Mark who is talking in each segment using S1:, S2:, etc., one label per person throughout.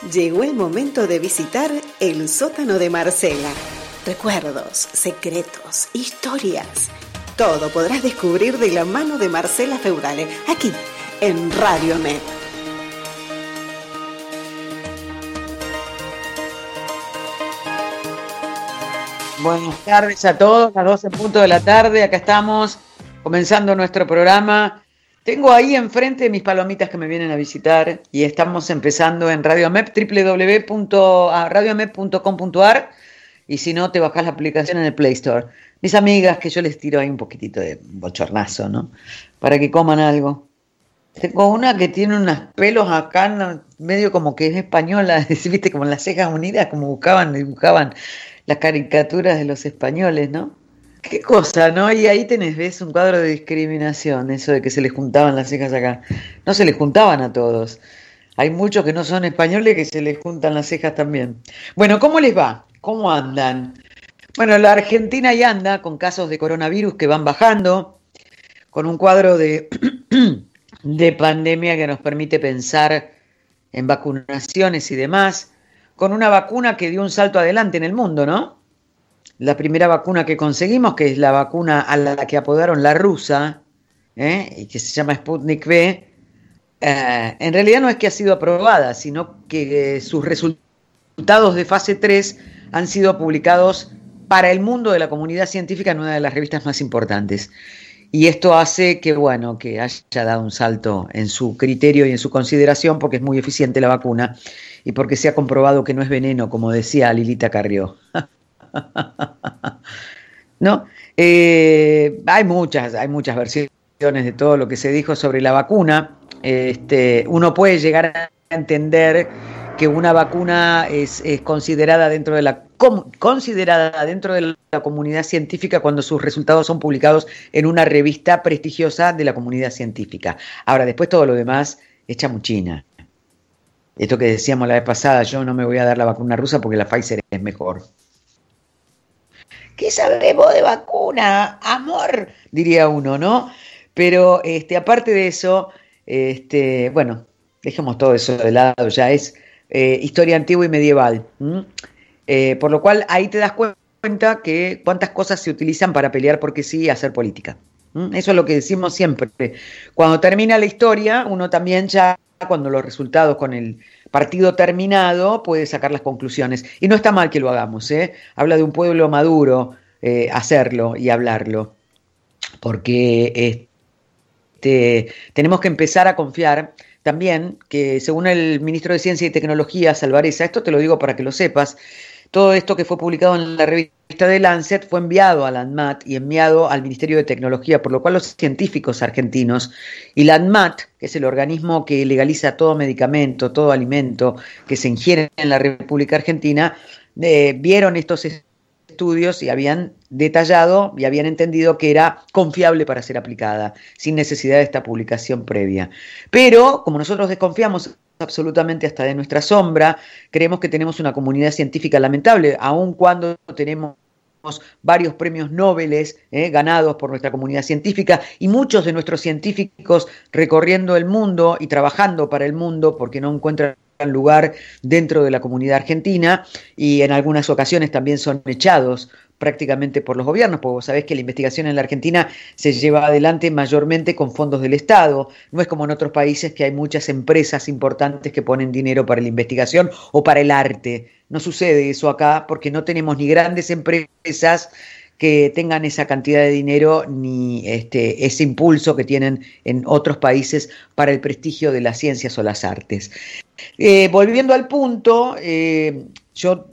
S1: Llegó el momento de visitar el sótano de Marcela. Recuerdos, secretos, historias. Todo podrás descubrir de la mano de Marcela Feurale, aquí, en Radio Med.
S2: Buenas tardes a todos, las 12:00 de la tarde, acá estamos comenzando nuestro programa. Tengo ahí enfrente mis palomitas que me vienen a visitar y estamos empezando en Radio Med, www.radiomed.com.ar, y si no te bajás la aplicación en el Play Store. Mis amigas, que yo les tiro ahí un poquitito de bochornazo, ¿no? Para que coman algo. Tengo una que tiene unos pelos acá, medio como que es española, viste, como en las cejas unidas, como dibujaban las caricaturas de los españoles, ¿no? Qué cosa, ¿no? Y ahí ves un cuadro de discriminación, eso de que se les juntaban las cejas acá. No se les juntaban a todos. Hay muchos que no son españoles que se les juntan las cejas también. Bueno, ¿cómo les va? ¿Cómo andan? Bueno, la Argentina ya anda con casos de coronavirus que van bajando, con un cuadro de pandemia que nos permite pensar en vacunaciones y demás, con una vacuna que dio un salto adelante en el mundo, ¿no? La primera vacuna que conseguimos, que es la vacuna a la que apodaron la rusa, y que se llama Sputnik V, en realidad no es que ha sido aprobada, sino que sus resultados de fase 3 han sido publicados para el mundo de la comunidad científica en una de las revistas más importantes. Y esto hace que, bueno, que haya dado un salto en su criterio y en su consideración, porque es muy eficiente la vacuna y porque se ha comprobado que no es veneno, como decía Lilita Carrió. ¿No? Hay muchas versiones de todo lo que se dijo sobre la vacuna. Uno puede llegar a entender que una vacuna es considerada dentro de la comunidad científica cuando sus resultados son publicados en una revista prestigiosa de la comunidad científica. Ahora, después todo lo demás es chamuchina. Esto que decíamos la vez pasada, yo no me voy a dar la vacuna rusa porque la Pfizer es mejor. ¿Qué sabemos de vacuna? Amor, diría uno, ¿no? Pero aparte de eso, bueno, dejemos todo eso de lado, ya es historia antigua y medieval. Por lo cual ahí te das cuenta que cuántas cosas se utilizan para pelear porque sí y hacer política. Eso es lo que decimos siempre. Cuando termina la historia, uno también ya, cuando los resultados con el partido terminado, puede sacar las conclusiones. Y no está mal que lo hagamos, ¿eh? Habla de un pueblo maduro hacerlo y hablarlo. Porque tenemos que empezar a confiar también que, según el ministro de Ciencia y Tecnología, Salvareza, esto te lo digo para que lo sepas, todo esto que fue publicado en la revista de Lancet fue enviado a la ANMAT y enviado al Ministerio de Tecnología, por lo cual los científicos argentinos y la ANMAT, que es el organismo que legaliza todo medicamento, todo alimento que se ingiere en la República Argentina, vieron estos estudios y habían detallado y habían entendido que era confiable para ser aplicada, sin necesidad de esta publicación previa. Pero, como nosotros desconfiamos absolutamente hasta de nuestra sombra, creemos que tenemos una comunidad científica lamentable, aun cuando tenemos varios premios Nobel ganados por nuestra comunidad científica y muchos de nuestros científicos recorriendo el mundo y trabajando para el mundo porque no encuentran lugar dentro de la comunidad argentina, y en algunas ocasiones también son echados prácticamente por los gobiernos, porque vos sabés que la investigación en la Argentina se lleva adelante mayormente con fondos del Estado. No es como en otros países que hay muchas empresas importantes que ponen dinero para la investigación o para el arte. No sucede eso acá porque no tenemos ni grandes empresas que tengan esa cantidad de dinero ni ese impulso que tienen en otros países para el prestigio de las ciencias o las artes. Volviendo al punto, yo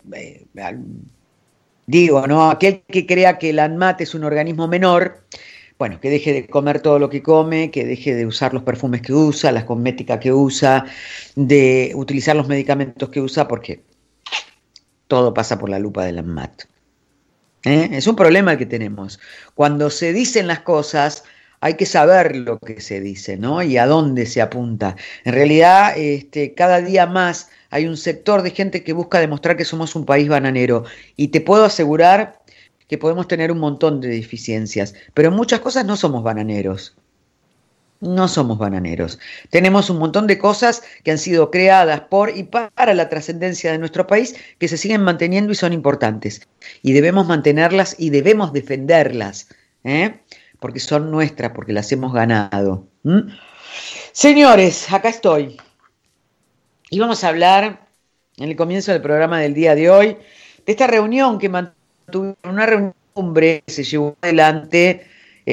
S2: digo, ¿no? Aquel que crea que la ANMAT es un organismo menor, bueno, que deje de comer todo lo que come, que deje de usar los perfumes que usa, las cosméticas que usa, de utilizar los medicamentos que usa, porque todo pasa por la lupa de la ANMAT. Es un problema el que tenemos. Cuando se dicen las cosas, hay que saber lo que se dice, ¿no? Y a dónde se apunta. En realidad, cada día más hay un sector de gente que busca demostrar que somos un país bananero. Y te puedo asegurar que podemos tener un montón de deficiencias, pero en muchas cosas no somos bananeros. No somos bananeros. Tenemos un montón de cosas que han sido creadas por y para la trascendencia de nuestro país que se siguen manteniendo y son importantes. Y debemos mantenerlas y debemos defenderlas, ¿eh? Porque son nuestras, porque las hemos ganado. Señores, acá estoy. Y vamos a hablar en el comienzo del programa del día de hoy de esta reunión que mantuvimos, una reunión que se llevó adelante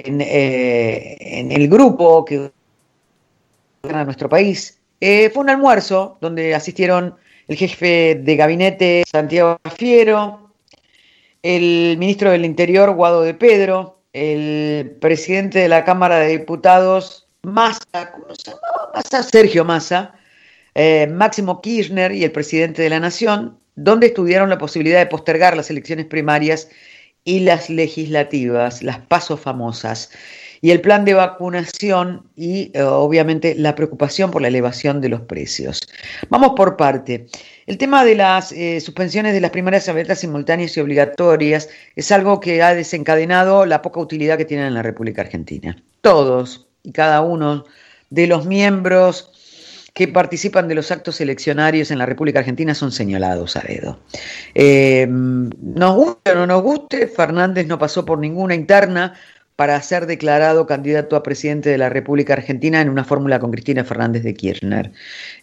S2: en el grupo que gobierna nuestro país. Fue un almuerzo donde asistieron el jefe de gabinete Santiago Cafiero, el ministro del Interior Guado de Pedro, el presidente de la Cámara de Diputados Massa, ¿cómo se llamaba? Massa, Sergio Massa, Máximo Kirchner y el presidente de la Nación, donde estudiaron la posibilidad de postergar las elecciones primarias y las legislativas, las PASO famosas, y el plan de vacunación y obviamente la preocupación por la elevación de los precios. Vamos por parte. El tema de las suspensiones de las primarias abiertas, simultáneas y obligatorias es algo que ha desencadenado la poca utilidad que tienen en la República Argentina. Todos y cada uno de los miembros que participan de los actos eleccionarios en la República Argentina son señalados a dedo. Nos guste o no nos guste, Fernández no pasó por ninguna interna para ser declarado candidato a presidente de la República Argentina en una fórmula con Cristina Fernández de Kirchner.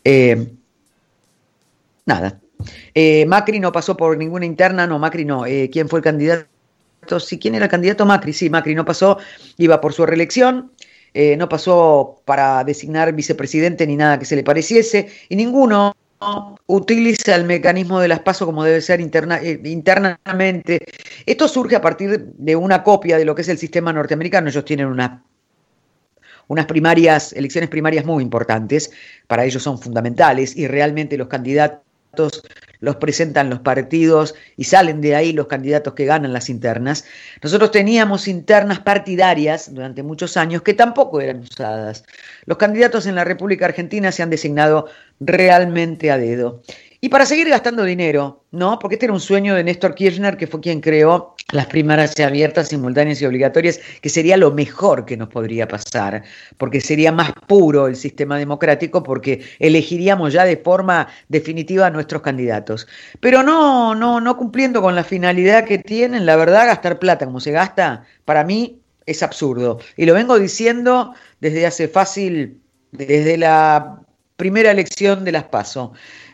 S2: Nada. Macri no pasó por ninguna interna, no, Macri no. ¿Quién fue el candidato? Sí, ¿quién era el candidato? Macri, sí, Macri no pasó, iba por su reelección. No pasó para designar vicepresidente ni nada que se le pareciese, y ninguno utiliza el mecanismo de las PASO como debe ser internamente. Esto surge a partir de una copia de lo que es el sistema norteamericano. Ellos tienen unas primarias, elecciones primarias muy importantes, para ellos son fundamentales, y realmente los candidatos los presentan los partidos y salen de ahí los candidatos que ganan las internas. Nosotros teníamos internas partidarias durante muchos años que tampoco eran usadas. Los candidatos en la República Argentina se han designado realmente a dedo. Y para seguir gastando dinero, ¿no? Porque este era un sueño de Néstor Kirchner, que fue quien creó las primarias abiertas, simultáneas y obligatorias, que sería lo mejor que nos podría pasar, porque sería más puro el sistema democrático, porque elegiríamos ya de forma definitiva a nuestros candidatos. Pero no cumpliendo con la finalidad que tienen, la verdad, gastar plata como se gasta, para mí es absurdo. Y lo vengo diciendo desde hace fácil, desde la primera elección de las PASO.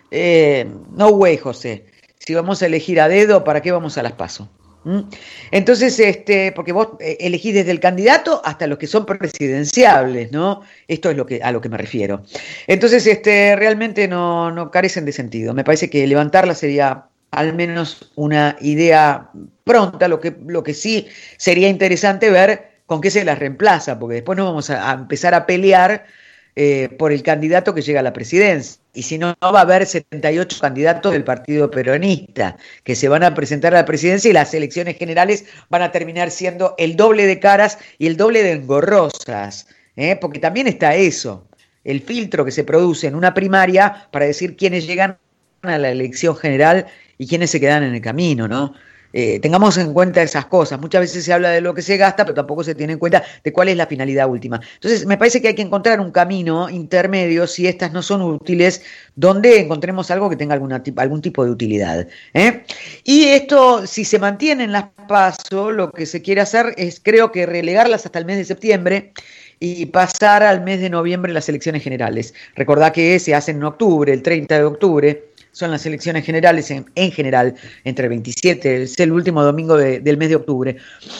S2: No way, José. Si vamos a elegir a dedo, ¿para qué vamos a las PASO? Entonces, porque vos elegís desde el candidato hasta los que son presidenciables, ¿no? Esto es a lo que me refiero. Entonces, realmente no carecen de sentido. Me parece que levantarla sería al menos una idea pronta. Lo que sí sería interesante ver con qué se las reemplaza, porque después nos vamos a empezar a pelear por el candidato que llega a la presidencia. Y si no, va a haber 78 candidatos del Partido Peronista que se van a presentar a la presidencia, y las elecciones generales van a terminar siendo el doble de caras y el doble de engorrosas, porque también está eso, el filtro que se produce en una primaria para decir quiénes llegan a la elección general y quiénes se quedan en el camino, ¿no? Tengamos en cuenta esas cosas. Muchas veces se habla de lo que se gasta, pero tampoco se tiene en cuenta de cuál es la finalidad última. Entonces, me parece que hay que encontrar un camino intermedio, si estas no son útiles, donde encontremos algo que tenga algún tipo de utilidad. Y esto, si se mantienen las PASO, lo que se quiere hacer es, creo que, relegarlas hasta el mes de septiembre y pasar al mes de noviembre las elecciones generales. Recordá que se hacen en octubre, el 30 de octubre. Son las elecciones generales en general, entre el 27, es el último domingo del mes de octubre,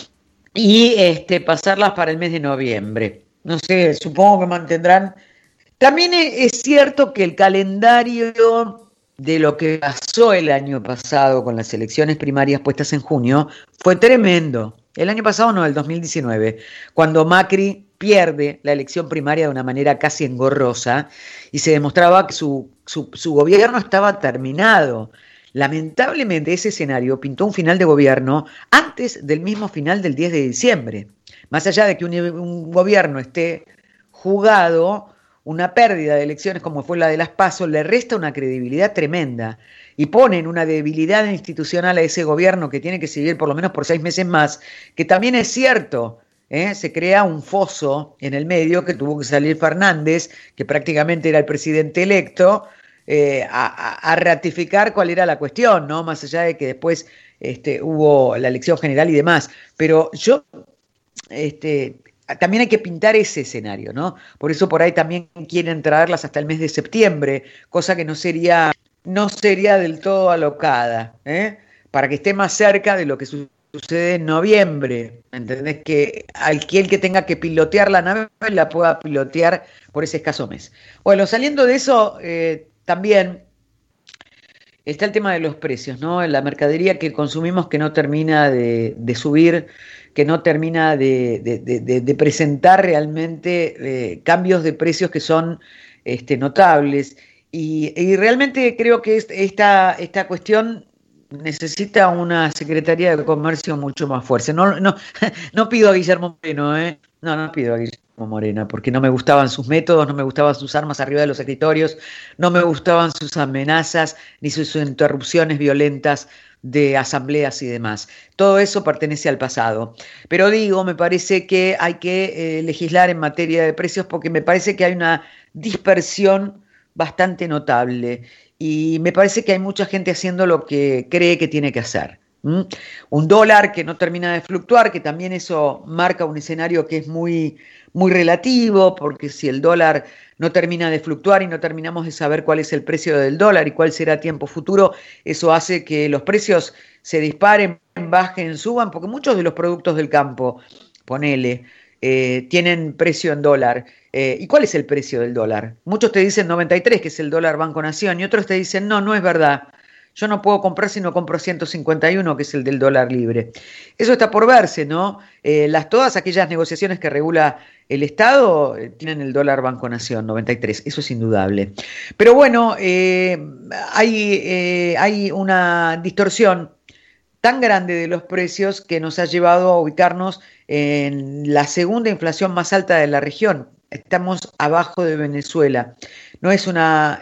S2: y pasarlas para el mes de noviembre. No sé, supongo que mantendrán. También es cierto que el calendario de lo que pasó el año pasado con las elecciones primarias puestas en junio fue tremendo. El año pasado no, el 2019, cuando Macri pierde la elección primaria de una manera casi engorrosa y se demostraba que su gobierno estaba terminado. Lamentablemente ese escenario pintó un final de gobierno antes del mismo final del 10 de diciembre. Más allá de que un gobierno esté jugado, una pérdida de elecciones como fue la de las PASO le resta una credibilidad tremenda y pone en una debilidad institucional a ese gobierno que tiene que seguir por lo menos por 6 meses más, que también es cierto Se crea un foso en el medio que tuvo que salir Fernández, que prácticamente era el presidente electo, a ratificar cuál era la cuestión, ¿no? Más allá de que después hubo la elección general y demás. Pero yo también hay que pintar ese escenario, ¿no? Por eso por ahí también quieren traerlas hasta el mes de septiembre, cosa que no sería del todo alocada, para que esté más cerca de lo que sucede en noviembre. ¿Entendés? Que aquel que tenga que pilotear la nave la pueda pilotear por ese escaso mes. Bueno, saliendo de eso, también está el tema de los precios, ¿no? La mercadería que consumimos que no termina de subir, que no termina de presentar realmente cambios de precios que son notables. Y realmente creo que esta cuestión necesita una Secretaría de Comercio mucho más fuerte. No pido a Guillermo Moreno, no pido a Guillermo Moreno, porque no me gustaban sus métodos, no me gustaban sus armas arriba de los escritorios, no me gustaban sus amenazas ni sus interrupciones violentas de asambleas y demás. Todo eso pertenece al pasado. Pero digo, me parece que hay que legislar en materia de precios porque me parece que hay una dispersión bastante notable y me parece que hay mucha gente haciendo lo que cree que tiene que hacer. Un dólar que no termina de fluctuar, que también eso marca un escenario que es muy, muy relativo, porque si el dólar no termina de fluctuar y no terminamos de saber cuál es el precio del dólar y cuál será a tiempo futuro, eso hace que los precios se disparen, bajen, suban, porque muchos de los productos del campo, ponele, tienen precio en dólar. ¿Y cuál es el precio del dólar? Muchos te dicen 93, que es el dólar Banco Nación, y otros te dicen, no es verdad. Yo no puedo comprar si no compro 151, que es el del dólar libre. Eso está por verse, ¿no? Todas aquellas negociaciones que regula el Estado tienen el dólar Banco Nación, 93, eso es indudable. Pero bueno, hay una distorsión tan grande de los precios que nos ha llevado a ubicarnos en la segunda inflación más alta de la región. Estamos abajo de Venezuela. No es una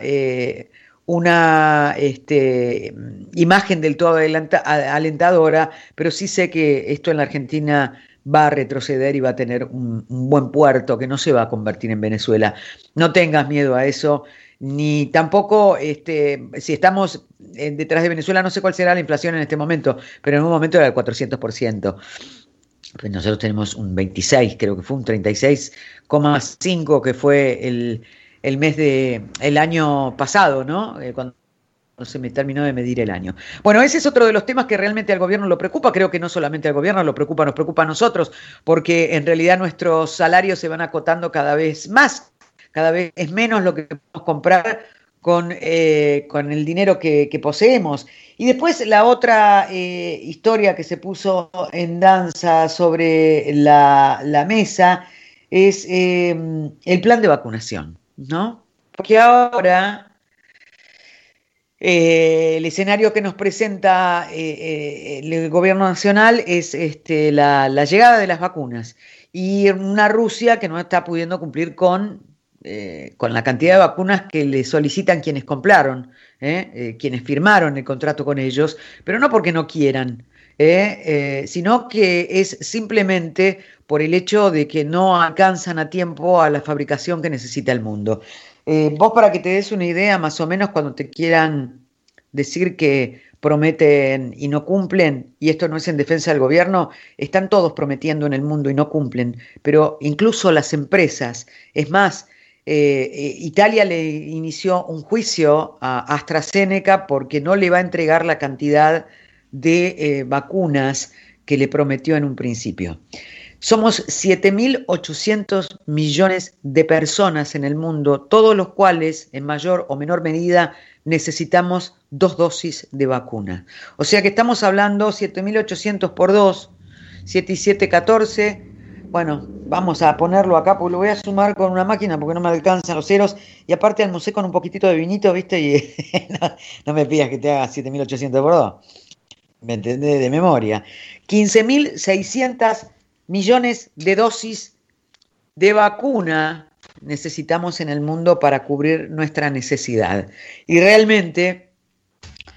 S2: imagen del todo alentadora, pero sí sé que esto en la Argentina va a retroceder y va a tener un buen puerto que no se va a convertir en Venezuela. No tengas miedo a eso, ni tampoco si estamos detrás de Venezuela, no sé cuál será la inflación en este momento, pero en un momento era del 400%. Pues nosotros tenemos un 26, creo que fue un 36,5 que fue el mes el año pasado, ¿no? Cuando se me terminó de medir el año. Bueno, ese es otro de los temas que realmente al gobierno lo preocupa. Creo que no solamente al gobierno lo preocupa, nos preocupa a nosotros, porque en realidad nuestros salarios se van acotando cada vez más, cada vez es menos lo que podemos comprar con el dinero que poseemos. Y después la otra historia que se puso en danza sobre la mesa es el plan de vacunación, ¿no? Porque ahora el escenario que nos presenta el gobierno nacional es la llegada de las vacunas y una Rusia que no está pudiendo cumplir con la cantidad de vacunas que le solicitan quienes compraron, quienes firmaron el contrato con ellos, pero no porque no quieran, sino que es simplemente por el hecho de que no alcanzan a tiempo a la fabricación que necesita el mundo. Vos, para que te des una idea, más o menos, cuando te quieran decir que prometen y no cumplen, y esto no es en defensa del gobierno, están todos prometiendo en el mundo y no cumplen, pero incluso las empresas, es más, Italia le inició un juicio a AstraZeneca porque no le va a entregar la cantidad de vacunas que le prometió en un principio. Somos 7.800 millones de personas en el mundo, todos los cuales, en mayor o menor medida, necesitamos 2 dosis de vacuna. O sea que estamos hablando 7.800 por 2, 7 y 7, 14. Bueno, vamos a ponerlo acá porque lo voy a sumar con una máquina porque no me alcanzan los ceros. Y aparte almorcé con un poquitito de vinito, ¿viste? Y no me pidas que te haga 7.800 por 2. ¿Me entendés? De memoria. 15.600 millones de dosis de vacuna necesitamos en el mundo para cubrir nuestra necesidad. Y realmente,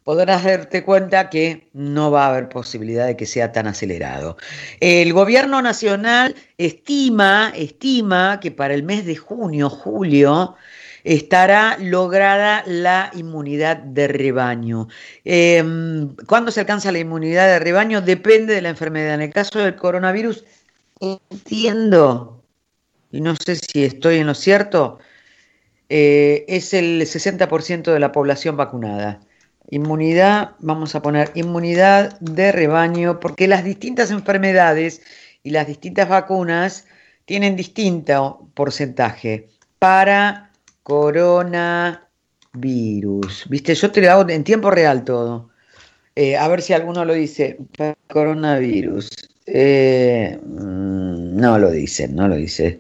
S2: podrás darte cuenta que no va a haber posibilidad de que sea tan acelerado. El gobierno nacional estima que para el mes de junio, julio, estará lograda la inmunidad de rebaño. ¿Cuándo se alcanza la inmunidad de rebaño? Depende de la enfermedad. En el caso del coronavirus, entiendo, y no sé si estoy en lo cierto, es el 60% de la población vacunada. Inmunidad, vamos a poner inmunidad de rebaño, porque las distintas enfermedades y las distintas vacunas tienen distinto porcentaje para coronavirus. Viste, yo te lo hago en tiempo real todo. A ver si alguno lo dice. Para coronavirus. No lo dice, no lo dice.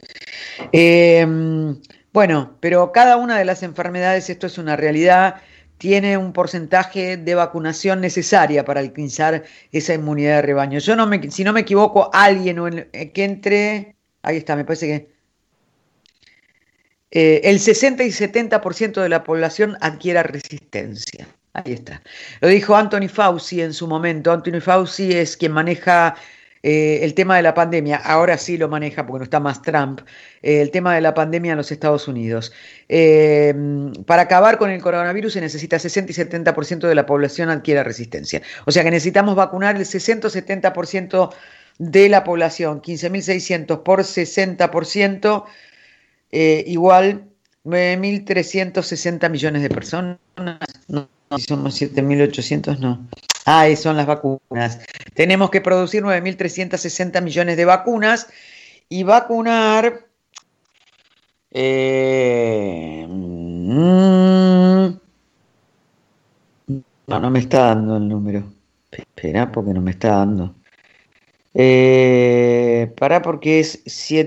S2: Bueno, pero cada una de las enfermedades, esto es una realidad, tiene un porcentaje de vacunación necesaria para alcanzar esa inmunidad de rebaño. Yo si no me equivoco, alguien que entre, ahí está, me parece que el 60 y 70% de la población adquiera resistencia. Ahí está. Lo dijo Anthony Fauci en su momento. Anthony Fauci es quien maneja el tema de la pandemia. Ahora sí lo maneja porque no está más Trump. El tema de la pandemia en los Estados Unidos. Para acabar con el coronavirus se necesita 60 y 70% de la población adquiera resistencia. O sea que necesitamos vacunar el 60 o 70% de la población. 15.600 por 60%. Igual 9.360 millones de personas. No, si somos 7.800, no. Son las vacunas. Tenemos que producir 9.360 millones de vacunas y vacunar. No me está dando el número. Espera, porque no me está dando. Pará, porque es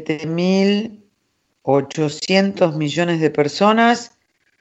S2: 7.800 millones de personas,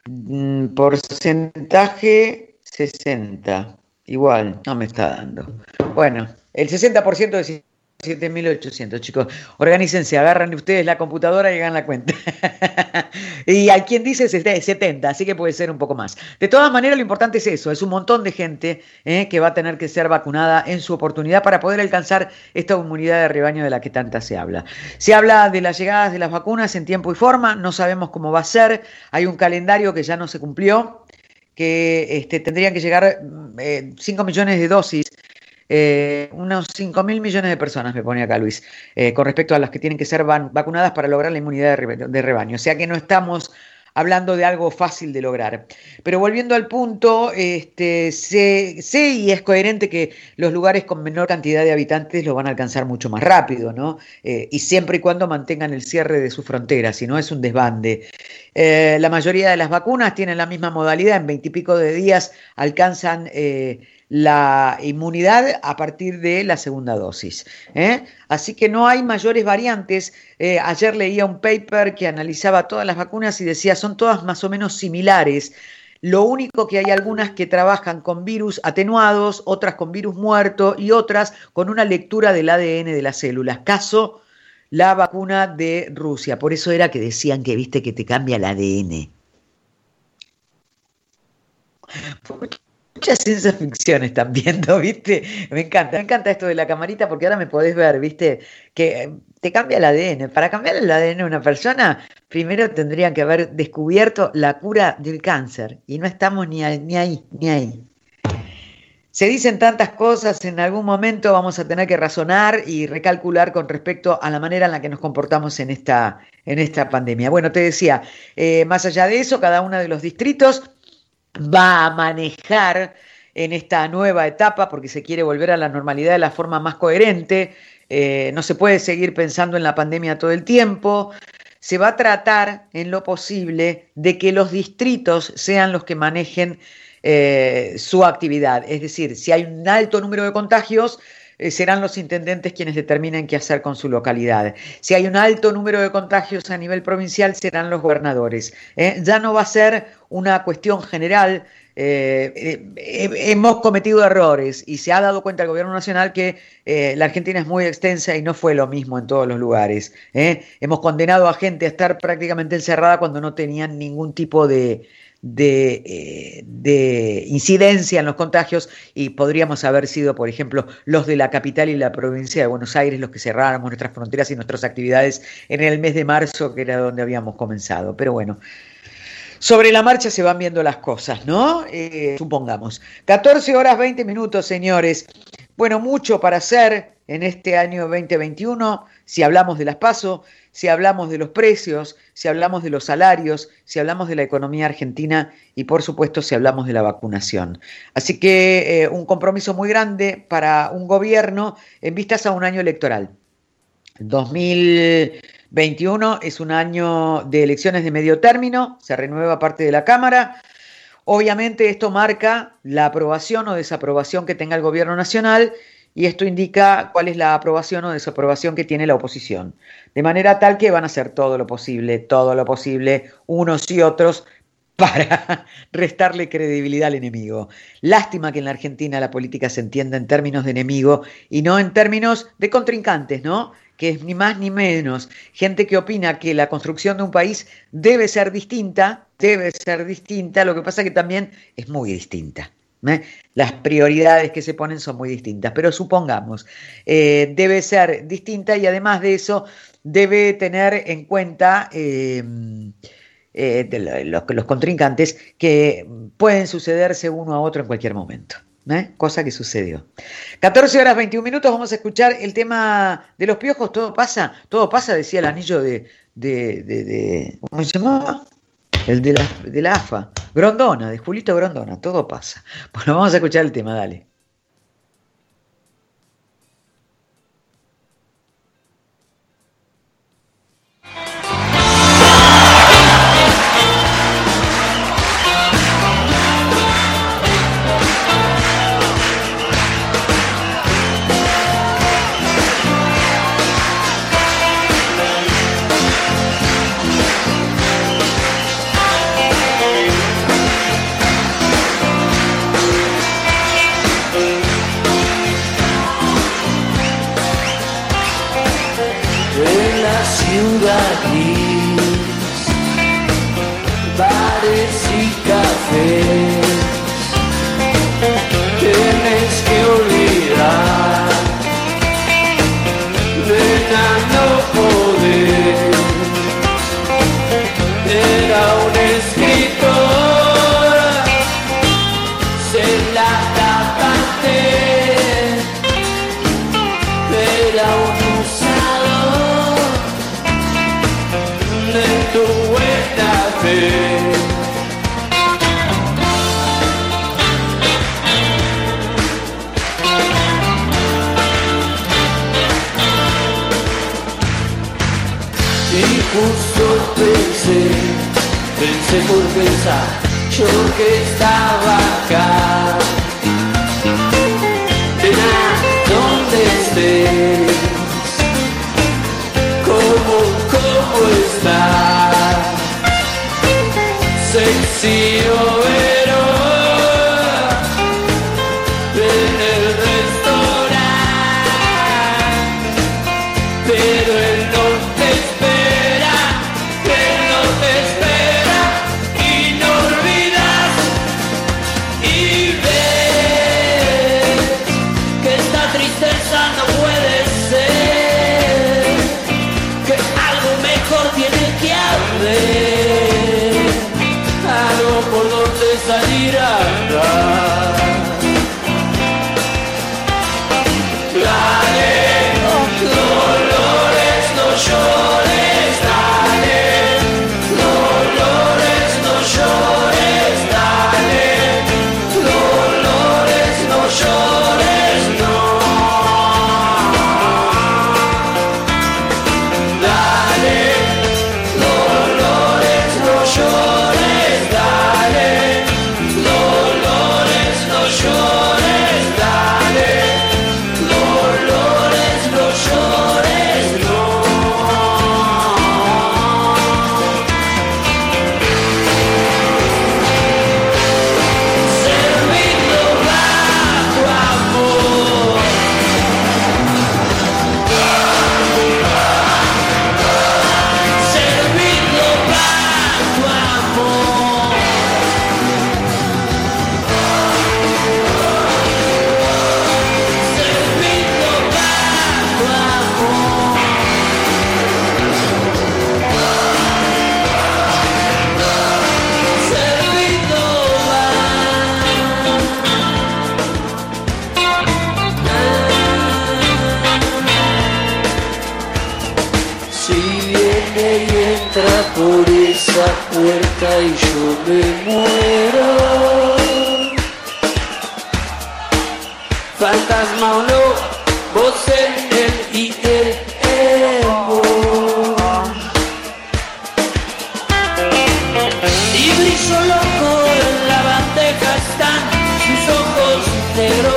S2: porcentaje 60. Igual, no me está dando. Bueno, el 60% de 7.800, chicos. Organícense, agarran ustedes la computadora y hagan la cuenta. Y hay quien dice 70, así que puede ser un poco más. De todas maneras, lo importante es eso, es un montón de gente que va a tener que ser vacunada en su oportunidad para poder alcanzar esta inmunidad de rebaño de la que tanta se habla. Se habla de las llegadas de las vacunas en tiempo y forma, no sabemos cómo va a ser, hay un calendario que ya no se cumplió, que tendrían que llegar 5 millones de dosis, unos 5.000 millones de personas, me pone acá Luis, con respecto a las que tienen que ser vacunadas para lograr la inmunidad de rebaño. O sea que no estamos hablando de algo fácil de lograr. Pero volviendo al punto, sé y es coherente que los lugares con menor cantidad de habitantes lo van a alcanzar mucho más rápido, ¿no? Y siempre y cuando mantengan el cierre de sus fronteras, si no es un desbande. La mayoría de las vacunas tienen la misma modalidad, en 20 y pico de días alcanzan la inmunidad a partir de la segunda dosis. Así que no hay mayores variantes. Ayer leía un paper que analizaba todas las vacunas y decía son todas más o menos similares. Lo único que hay algunas que trabajan con virus atenuados, otras con virus muerto y otras con una lectura del ADN de las células. Caso la vacuna de Rusia. Por eso era que decían que viste que te cambia el ADN. Muchas ciencia ficción están viendo, ¿viste? Me encanta esto de la camarita porque ahora me podés ver, ¿viste? Que te cambia el ADN. Para cambiar el ADN de una persona, primero tendrían que haber descubierto la cura del cáncer. Y no estamos ni ahí. Se dicen tantas cosas, en algún momento vamos a tener que razonar y recalcular con respecto a la manera en la que nos comportamos en esta pandemia. Bueno, te decía, más allá de eso, cada uno de los distritos va a manejar en esta nueva etapa, porque se quiere volver a la normalidad de la forma más coherente. No se puede seguir pensando en la pandemia todo el tiempo. Se va a tratar, en lo posible, de que los distritos sean los que manejen su actividad. Es decir, si hay un alto número de contagios, serán los intendentes quienes determinen qué hacer con su localidad. Si hay un alto número de contagios a nivel provincial, serán los gobernadores. Ya no va a ser una cuestión general. Hemos cometido errores y se ha dado cuenta el gobierno nacional que la Argentina es muy extensa y no fue lo mismo en todos los lugares. Hemos condenado a gente a estar prácticamente encerrada cuando no tenían ningún tipo de de incidencia en los contagios, y podríamos haber sido, por ejemplo, los de la capital y la provincia de Buenos Aires los que cerráramos nuestras fronteras y nuestras actividades en el mes de marzo, que era donde habíamos comenzado. Pero bueno, sobre la marcha se van viendo las cosas, ¿no? Supongamos. 14 horas 20 minutos, señores. Bueno, mucho para hacer en este año 2021, si hablamos de las PASO, si hablamos de los precios, si hablamos de los salarios, si hablamos de la economía argentina y, por supuesto, si hablamos de la vacunación. Así que un compromiso muy grande para un gobierno en vistas a un año electoral. 2021 es un año de elecciones de medio término, se renueva parte de la Cámara. Obviamente esto marca la aprobación o desaprobación que tenga el gobierno nacional, y esto indica cuál es la aprobación o desaprobación que tiene la oposición. De manera tal que van a hacer todo lo posible, unos y otros, para restarle credibilidad al enemigo. Lástima que en la Argentina la política se entienda en términos de enemigo y no en términos de contrincantes, ¿no? Que es ni más ni menos gente que opina que la construcción de un país debe ser distinta, lo que pasa que también es muy distinta. Las prioridades que se ponen son muy distintas, pero supongamos, debe ser distinta, y además de eso debe tener en cuenta los contrincantes, que pueden sucederse uno a otro en cualquier momento, cosa que sucedió. 14 horas 21 minutos, vamos a escuchar el tema de los piojos. Todo pasa, decía el anillo de ¿cómo se llamaba? El de la AFA, Grondona, de Julito Grondona, todo pasa. Bueno, vamos a escuchar el tema, dale.
S3: Bares y cafés, tienes que olvidar, nena, no poder. Era un escritor, se la tapaste, era un usador de tu buena fe. Y justo pensé por pensar, yo que estaba acá. Nena, ¿dónde estés? ¿Cómo estás? Sexy overo en el restaurante, pero él no te espera, y no olvidas, y ves que esta tristeza no puede ser, que algo mejor tiene que haber, algo por donde salir a andar. Dale, Dolores, viene y entra por esa puerta y yo me muero. Fantasma o no, vos en él y él en vos. Y brillo loco en la bandeja están sus ojos negros.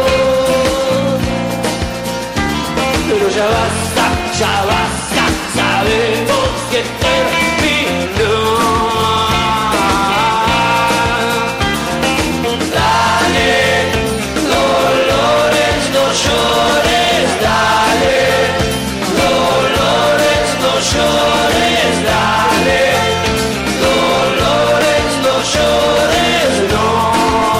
S3: Pero ya basta, sabemos que terminó. Dale, Dolores, no llores, dale, Dolores, no llores, dale, Dolores, no llores, no.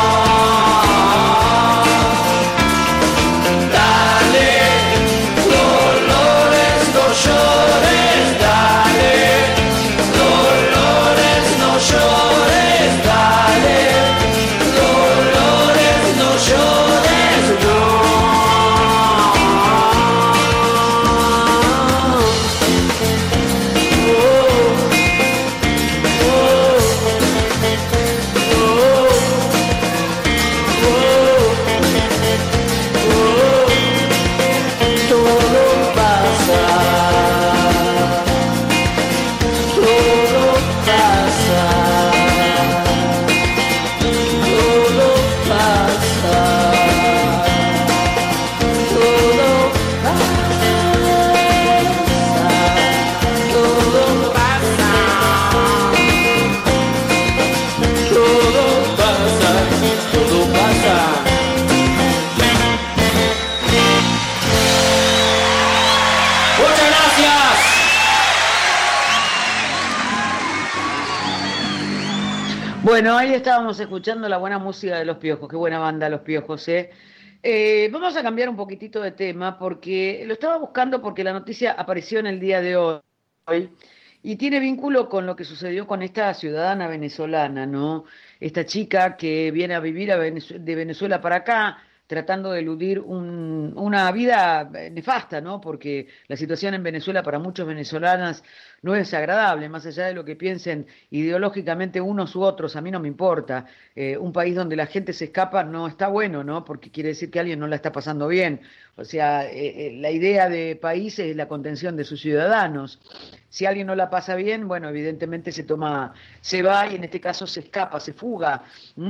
S2: Bueno, ahí estábamos escuchando la buena música de Los Piojos, qué buena banda Los Piojos, ¿eh? Vamos a cambiar un poquitito de tema porque lo estaba buscando porque la noticia apareció en el día de hoy y tiene vínculo con lo que sucedió con esta ciudadana venezolana, ¿no? Esta chica que viene a vivir de Venezuela para acá, tratando de eludir una vida nefasta, ¿no? Porque la situación en Venezuela para muchos venezolanas no es agradable, más allá de lo que piensen ideológicamente unos u otros, a mí no me importa. Un país donde la gente se escapa no está bueno, ¿no? Porque quiere decir que alguien no la está pasando bien. O sea, la idea de país es la contención de sus ciudadanos. Si alguien no la pasa bien, bueno, evidentemente se va y en este caso se escapa, se fuga.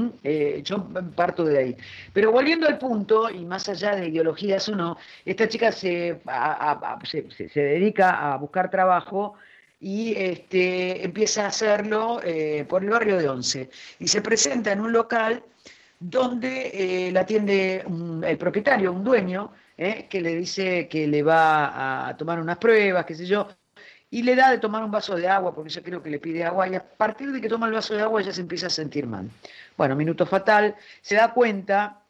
S2: Yo parto de ahí. Pero volviendo al punto, y más allá de ideologías o no, esta chica se dedica a buscar trabajo y empieza a hacerlo por el barrio de Once. Y se presenta en un local donde la atiende el propietario, un dueño, que le dice que le va a tomar unas pruebas, qué sé yo, y le da de tomar un vaso de agua, porque yo creo que le pide agua, y a partir de que toma el vaso de agua ella se empieza a sentir mal. Bueno, minuto fatal, se da cuenta,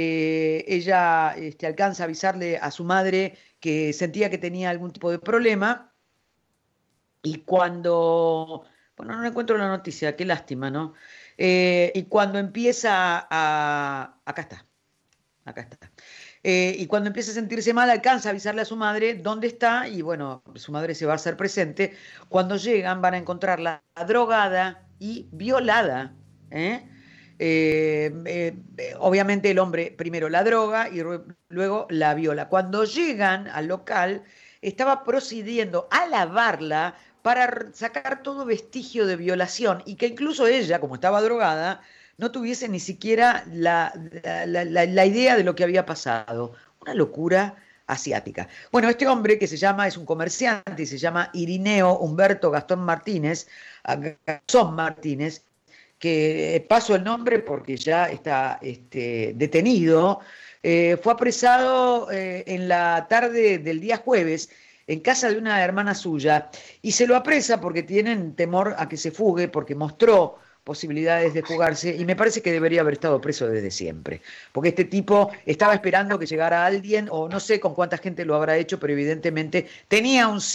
S2: ella alcanza a avisarle a su madre que sentía que tenía algún tipo de problema, y cuando, bueno, no encuentro la noticia, qué lástima, ¿no? Y cuando empieza acá está. Y cuando empieza a sentirse mal, alcanza a avisarle a su madre dónde está, y bueno, su madre se va a hacer presente. Cuando llegan van a encontrarla drogada y violada. Obviamente el hombre primero la droga y luego la viola. Cuando llegan al local, estaba procediendo a lavarla para sacar todo vestigio de violación, y que incluso ella, como estaba drogada, no tuviese ni siquiera la idea de lo que había pasado. Una locura asiática. Bueno, este hombre es un comerciante y se llama Irineo Humberto Gastón Martínez, que paso el nombre porque ya está detenido, fue apresado en la tarde del día jueves en casa de una hermana suya, y se lo apresa porque tienen temor a que se fugue, porque mostró posibilidades de fugarse, y me parece que debería haber estado preso desde siempre, porque este tipo estaba esperando que llegara alguien, o no sé con cuánta gente lo habrá hecho, pero evidentemente tenía una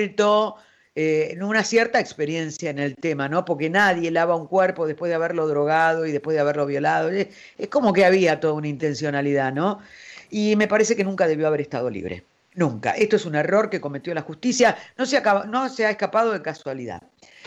S2: cierta experiencia en el tema, ¿no? Porque nadie lava un cuerpo después de haberlo drogado y después de haberlo violado. Es como que había toda una intencionalidad, ¿no? Y me parece que nunca debió haber estado libre. Nunca. Esto es un error que cometió la justicia, no se ha escapado de casualidad.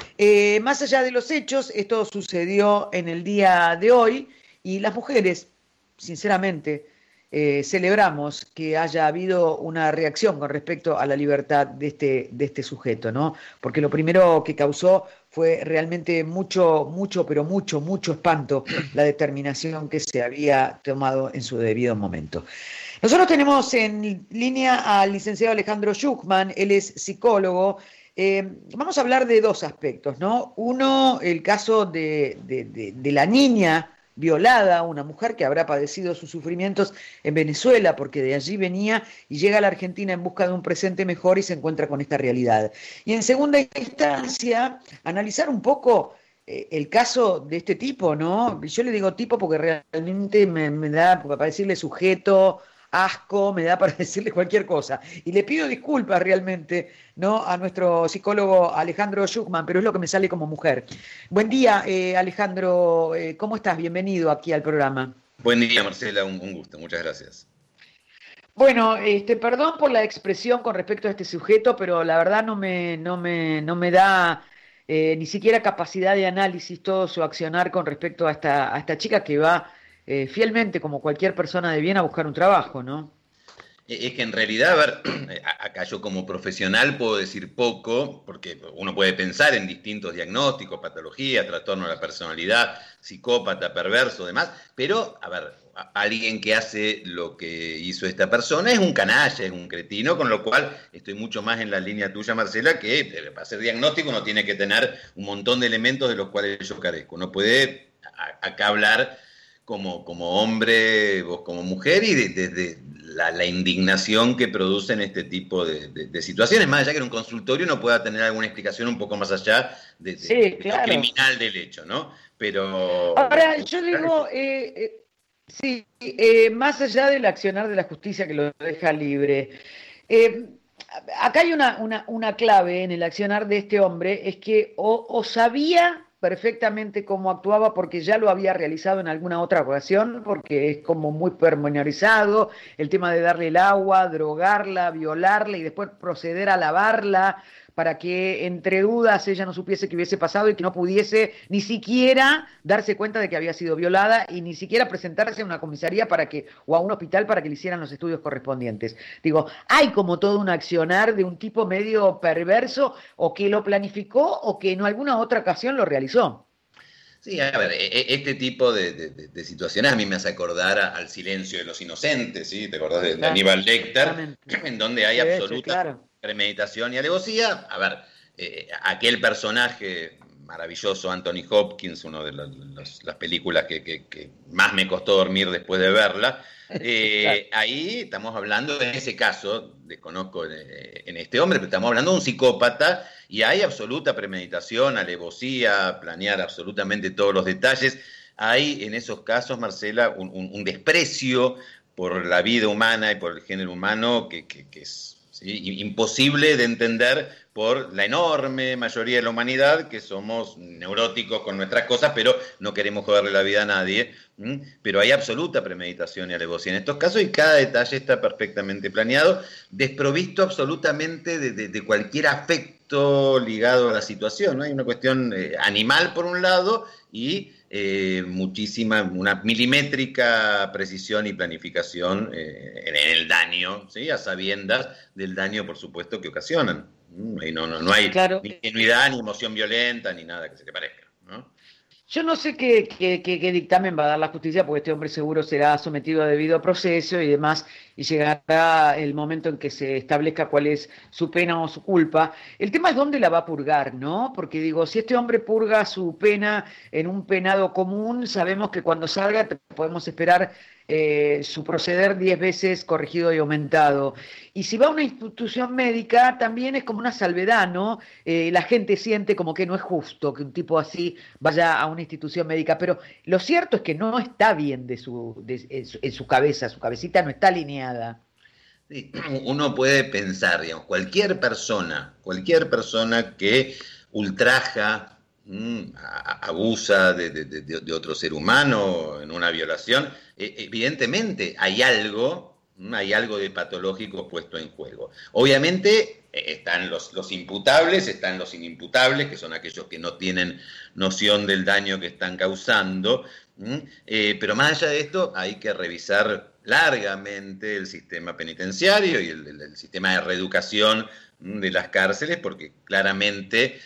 S2: Más allá de los hechos, esto sucedió en el día de hoy y las mujeres, sinceramente, celebramos que haya habido una reacción con respecto a la libertad de este sujeto, ¿no? Porque lo primero que causó fue realmente mucho espanto la determinación que se había tomado en su debido momento. Nosotros tenemos en línea al licenciado Alejandro Schuchman, él es psicólogo. Vamos a hablar de dos aspectos, ¿no? Uno, el caso de la niña violada, una mujer que habrá padecido sus sufrimientos en Venezuela, porque de allí venía y llega a la Argentina en busca de un presente mejor y se encuentra con esta realidad. Y en segunda instancia, analizar un poco el caso de este tipo, ¿no? Yo le digo tipo porque realmente me da para decirle sujeto, asco, me da para decirle cualquier cosa. Y le pido disculpas realmente, ¿no?, a nuestro psicólogo Alejandro Schuchman, pero es lo que me sale como mujer. Buen día, Alejandro, ¿cómo estás? Bienvenido aquí al programa.
S4: Buen día, Marcela, un gusto, muchas gracias.
S2: Bueno, perdón por la expresión con respecto a este sujeto, pero la verdad no me da ni siquiera capacidad de análisis todo su accionar con respecto a esta chica que va fielmente, como cualquier persona de bien, a buscar un trabajo, ¿no?
S4: Es que en realidad, a ver, acá yo como profesional puedo decir poco, porque uno puede pensar en distintos diagnósticos, patología, trastorno de la personalidad, psicópata, perverso, demás, pero, a ver, alguien que hace lo que hizo esta persona es un canalla, es un cretino, con lo cual estoy mucho más en la línea tuya, Marcela, que para hacer diagnóstico uno tiene que tener un montón de elementos de los cuales yo carezco. Uno puede acá hablar como hombre, vos como mujer, y desde la indignación que producen este tipo de situaciones, más allá que en un consultorio uno pueda tener alguna explicación un poco más allá
S2: sí, claro,
S4: lo criminal del hecho, ¿no? Pero
S2: ahora, yo digo, sí, más allá del accionar de la justicia que lo deja libre, acá hay una clave en el accionar de este hombre, es que o sabía perfectamente cómo actuaba porque ya lo había realizado en alguna otra ocasión, porque es como muy pormenorizado el tema de darle el agua, drogarla, violarla y después proceder a lavarla para que entre dudas ella no supiese qué hubiese pasado y que no pudiese ni siquiera darse cuenta de que había sido violada y ni siquiera presentarse a una comisaría o a un hospital para que le hicieran los estudios correspondientes. Digo, hay como todo un accionar de un tipo medio perverso, o que lo planificó o que en alguna otra ocasión lo realizó.
S4: Sí, a ver, este tipo de situaciones a mí me hace acordar al Silencio de los Inocentes, ¿sí? ¿Te acordás de Aníbal Lecter? En donde hay absoluta premeditación y alevosía. A ver, aquel personaje maravilloso, Anthony Hopkins, una de las películas que más me costó dormir después de verla. Ahí estamos hablando, en ese caso, desconozco en este hombre, pero estamos hablando de un psicópata y hay absoluta premeditación, alevosía, planear absolutamente todos los detalles. Hay en esos casos, Marcela, un desprecio por la vida humana y por el género humano que es, ¿sí?, imposible de entender por la enorme mayoría de la humanidad, que somos neuróticos con nuestras cosas, pero no queremos joderle la vida a nadie. Pero hay absoluta premeditación y alevosía en estos casos, y cada detalle está perfectamente planeado, desprovisto absolutamente de cualquier afecto ligado a la situación, ¿no? Hay una cuestión animal por un lado y una milimétrica precisión y planificación en el daño, ¿sí?, a sabiendas del daño, por supuesto, que ocasionan. Ahí no hay ni ingenuidad, ni emoción violenta, ni nada que se le parezca, ¿no?
S2: Yo no sé qué dictamen va a dar la justicia, porque este hombre seguro será sometido a debido proceso y demás, y llegará el momento en que se establezca cuál es su pena o su culpa. El tema es dónde la va a purgar, ¿no? Porque digo, si este hombre purga su pena en un penado común, sabemos que cuando salga podemos esperar su proceder 10 veces corregido y aumentado. Y si va a una institución médica, también es como una salvedad, ¿no? La gente siente como que no es justo que un tipo así vaya a una institución médica, pero lo cierto es que no está bien en su cabeza, su cabecita no está alineada.
S4: Sí, uno puede pensar, digamos, cualquier persona que ultraja, abusa de otro ser humano en una violación, evidentemente hay algo hay algo de patológico puesto en juego. Obviamente están los imputables, están los inimputables, que son aquellos que no tienen noción del daño que están causando, pero más allá de esto hay que revisar largamente el sistema penitenciario y el sistema de reeducación de las cárceles, porque claramente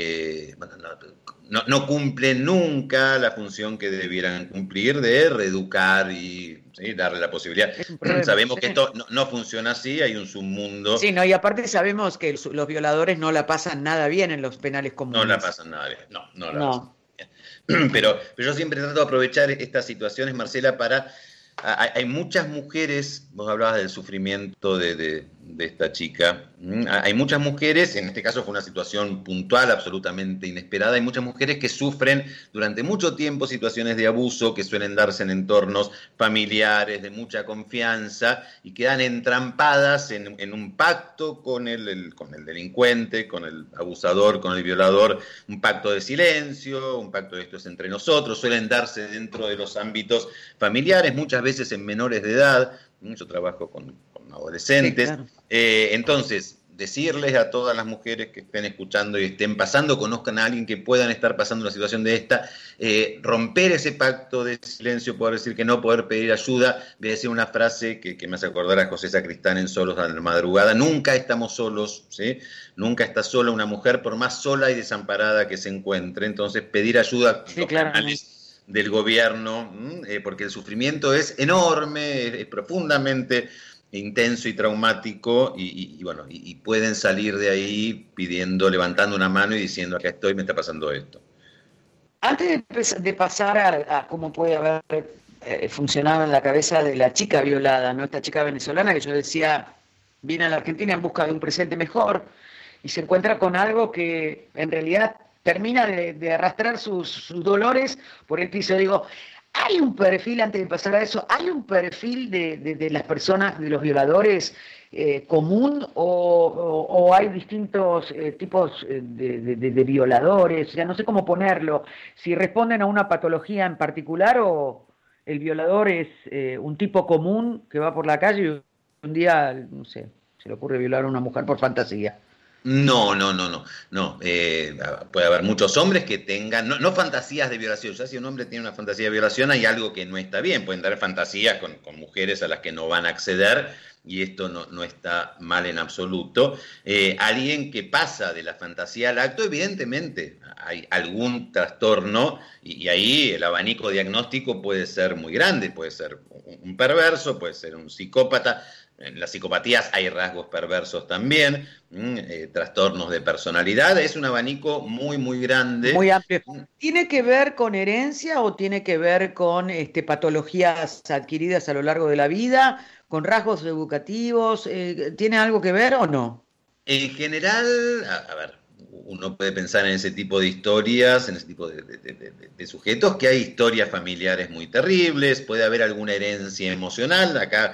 S4: no cumplen nunca la función que debieran cumplir de reeducar y darle la posibilidad. Sabemos que esto no funciona así, hay un submundo.
S2: Sí, no, y aparte sabemos que los violadores no la pasan nada bien en los penales comunes.
S4: No la pasan nada bien, no la pasan bien. Pero yo siempre trato de aprovechar estas situaciones, Marcela, para... Hay muchas mujeres, vos hablabas del sufrimiento de esta chica, hay muchas mujeres, en este caso fue una situación puntual, absolutamente inesperada, hay muchas mujeres que sufren durante mucho tiempo situaciones de abuso que suelen darse en entornos familiares, de mucha confianza, y quedan entrampadas en un pacto con el delincuente, con el abusador, con el violador, un pacto de silencio, un pacto de esto es entre nosotros, suelen darse dentro de los ámbitos familiares, muchas veces en menores de edad. Yo trabajo con adolescentes. Sí, claro. Entonces, decirles a todas las mujeres que estén escuchando y estén pasando, conozcan a alguien que puedan estar pasando una situación de esta, romper ese pacto de silencio, poder decir que no, poder pedir ayuda. Voy a decir una frase que me hace acordar a José Sacristán en Solos a la madrugada: nunca estamos solos, ¿sí? Nunca está sola una mujer, por más sola y desamparada que se encuentre. Entonces, pedir ayuda a los canales del gobierno, porque el sufrimiento es enorme, es profundamente intenso y traumático, y pueden salir de ahí levantando una mano y diciendo: acá estoy, me está pasando esto.
S2: Antes de pasar a cómo puede haber funcionado en la cabeza de la chica violada, ¿no? Esta chica venezolana que yo decía viene a la Argentina en busca de un presente mejor y se encuentra con algo que en realidad termina de arrastrar sus dolores por el piso. Digo, ¿hay un perfil, antes de pasar a eso, hay un perfil de las personas, de los violadores común, o hay distintos tipos de violadores? Ya no sé cómo ponerlo, si responden a una patología en particular o el violador es un tipo común que va por la calle y un día, no sé, se le ocurre violar a una mujer por fantasía.
S4: No. Puede haber muchos hombres que tengan, no fantasías de violación. Ya si un hombre tiene una fantasía de violación, hay algo que no está bien. Pueden tener fantasías con mujeres a las que no van a acceder, y esto no está mal en absoluto. Alguien que pasa de la fantasía al acto, evidentemente hay algún trastorno, y ahí el abanico diagnóstico puede ser muy grande. Puede ser un perverso, puede ser un psicópata. En las psicopatías hay rasgos perversos también, trastornos de personalidad. Es un abanico muy, muy grande.
S2: Muy amplio. ¿Tiene que ver con herencia o tiene que ver con patologías adquiridas a lo largo de la vida, con rasgos educativos? ¿Tiene algo que ver o no?
S4: En general, a ver, uno puede pensar en ese tipo de historias, en ese tipo de sujetos, que hay historias familiares muy terribles, puede haber alguna herencia emocional. Acá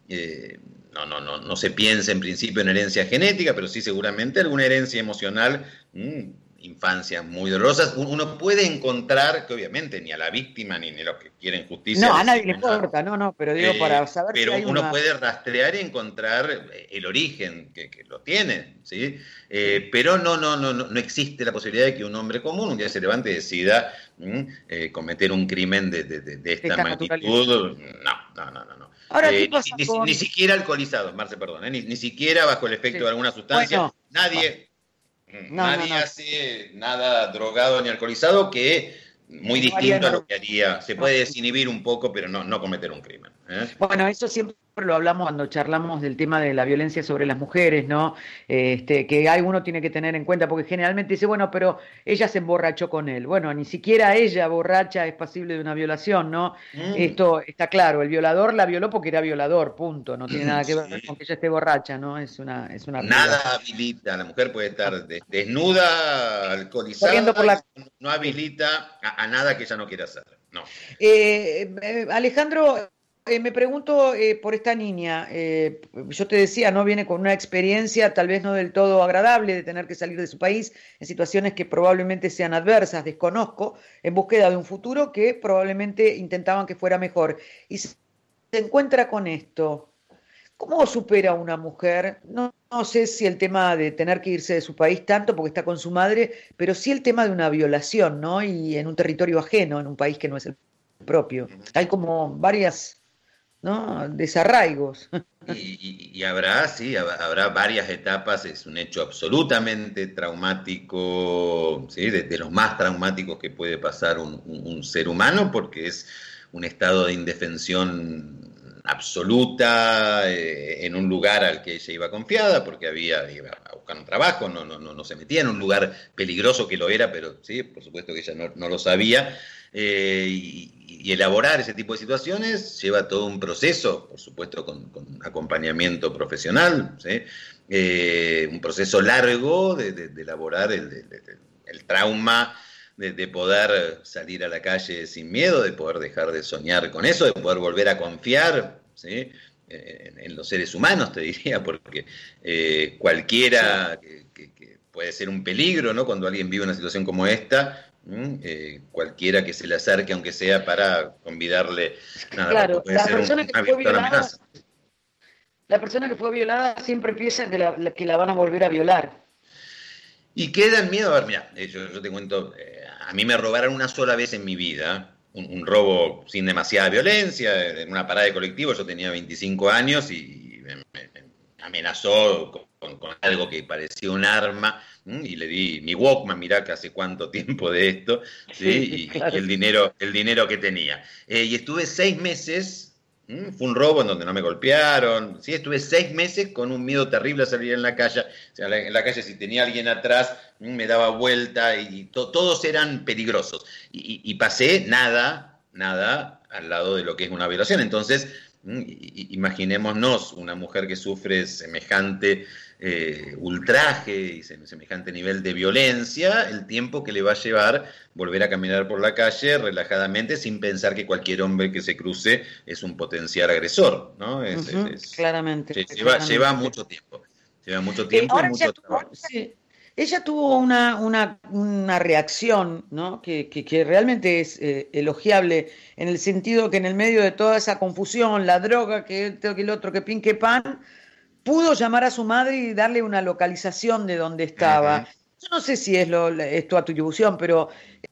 S4: no se piensa en principio en herencia genética, pero sí seguramente alguna herencia emocional, infancias muy dolorosas. Uno puede encontrar, que obviamente ni a la víctima ni a los que quieren justicia.
S2: No, a nadie le importa, pero digo para saber
S4: pero
S2: si hay
S4: uno puede rastrear y encontrar el origen que lo tiene, ¿sí? Pero no existe la posibilidad de que un hombre común un día se levante y decida cometer un crimen de esta magnitud. No.
S2: Ahora,
S4: ni siquiera alcoholizado, Marce, perdón, ni siquiera bajo el efecto de alguna sustancia. Nadie hace nada drogado ni alcoholizado, que muy distinto a lo que haría. Se puede desinhibir un poco, pero no cometer un crimen.
S2: Bueno, eso siempre lo hablamos cuando charlamos del tema de la violencia sobre las mujeres, ¿no? Que uno tiene que tener en cuenta, porque generalmente dice, bueno, pero ella se emborrachó con él. Bueno, ni siquiera ella borracha es pasible de una violación, ¿no? Esto está claro, el violador la violó porque era violador, punto. No tiene nada que ver con que ella esté borracha, ¿no? Es una
S4: nada habilita, la mujer puede estar desnuda, alcoholizada, no habilita a nada que ella no quiera hacer, no.
S2: Alejandro, me pregunto por esta niña. Yo te decía, no viene con una experiencia tal vez no del todo agradable de tener que salir de su país en situaciones que probablemente sean adversas, desconozco, en búsqueda de un futuro que probablemente intentaban que fuera mejor. Y se encuentra con esto. ¿Cómo supera una mujer? No sé si el tema de tener que irse de su país tanto porque está con su madre, pero sí el tema de una violación, ¿no? Y en un territorio ajeno, en un país que no es el propio. Hay como varias, ¿no? Desarraigos.
S4: Y habrá, sí, habrá varias etapas, es un hecho absolutamente traumático, ¿sí? De los más traumáticos que puede pasar un ser humano, porque es un estado de indefensión absoluta en un lugar al que ella iba confiada, porque iba a buscar un trabajo, no se metía en un lugar peligroso que lo era, pero sí, por supuesto que ella no lo sabía. Y elaborar ese tipo de situaciones lleva todo un proceso, por supuesto con acompañamiento profesional, ¿sí? Un proceso largo de elaborar el trauma, de poder salir a la calle sin miedo, de poder dejar de soñar con eso, de poder volver a confiar, ¿sí? En los seres humanos, te diría, porque cualquiera que puede ser un peligro, ¿no? Cuando alguien vive una situación como esta, cualquiera que se le acerque, aunque sea para convidarle, nada,
S2: claro,
S4: puede ser una virtual amenaza.
S2: La persona que fue violada siempre piensa que la van a volver a violar.
S4: Y queda el miedo, a ver, mira, yo te cuento, a mí me robaron una sola vez en mi vida, un robo sin demasiada violencia, en una parada de colectivo, yo tenía 25 años y me amenazó con algo que parecía un arma, y le di mi Walkman, mirá que hace cuánto tiempo de esto, ¿sí? Claro. Y el dinero que tenía. Y estuve 6 meses, fue un robo en donde no me golpearon, ¿sí? Estuve 6 meses con un miedo terrible a salir en la calle. O sea, en la calle si tenía alguien atrás, me daba vuelta y todos eran peligrosos. Y pasé nada al lado de lo que es una violación. Entonces, imaginémonos una mujer que sufre semejante ultraje y semejante nivel de violencia, el tiempo que le va a llevar volver a caminar por la calle relajadamente sin pensar que cualquier hombre que se cruce es un potencial agresor, ¿no?
S2: Claramente.
S4: Lleva mucho tiempo. Lleva mucho tiempo y mucho trabajo.
S2: Sí. Ella tuvo una reacción, ¿no? que realmente es elogiable, en el sentido que en el medio de toda esa confusión, la droga, que esto, que el otro, que pin, que pan, pudo llamar a su madre y darle una localización de dónde estaba. Yo no sé si es tu atribución, pero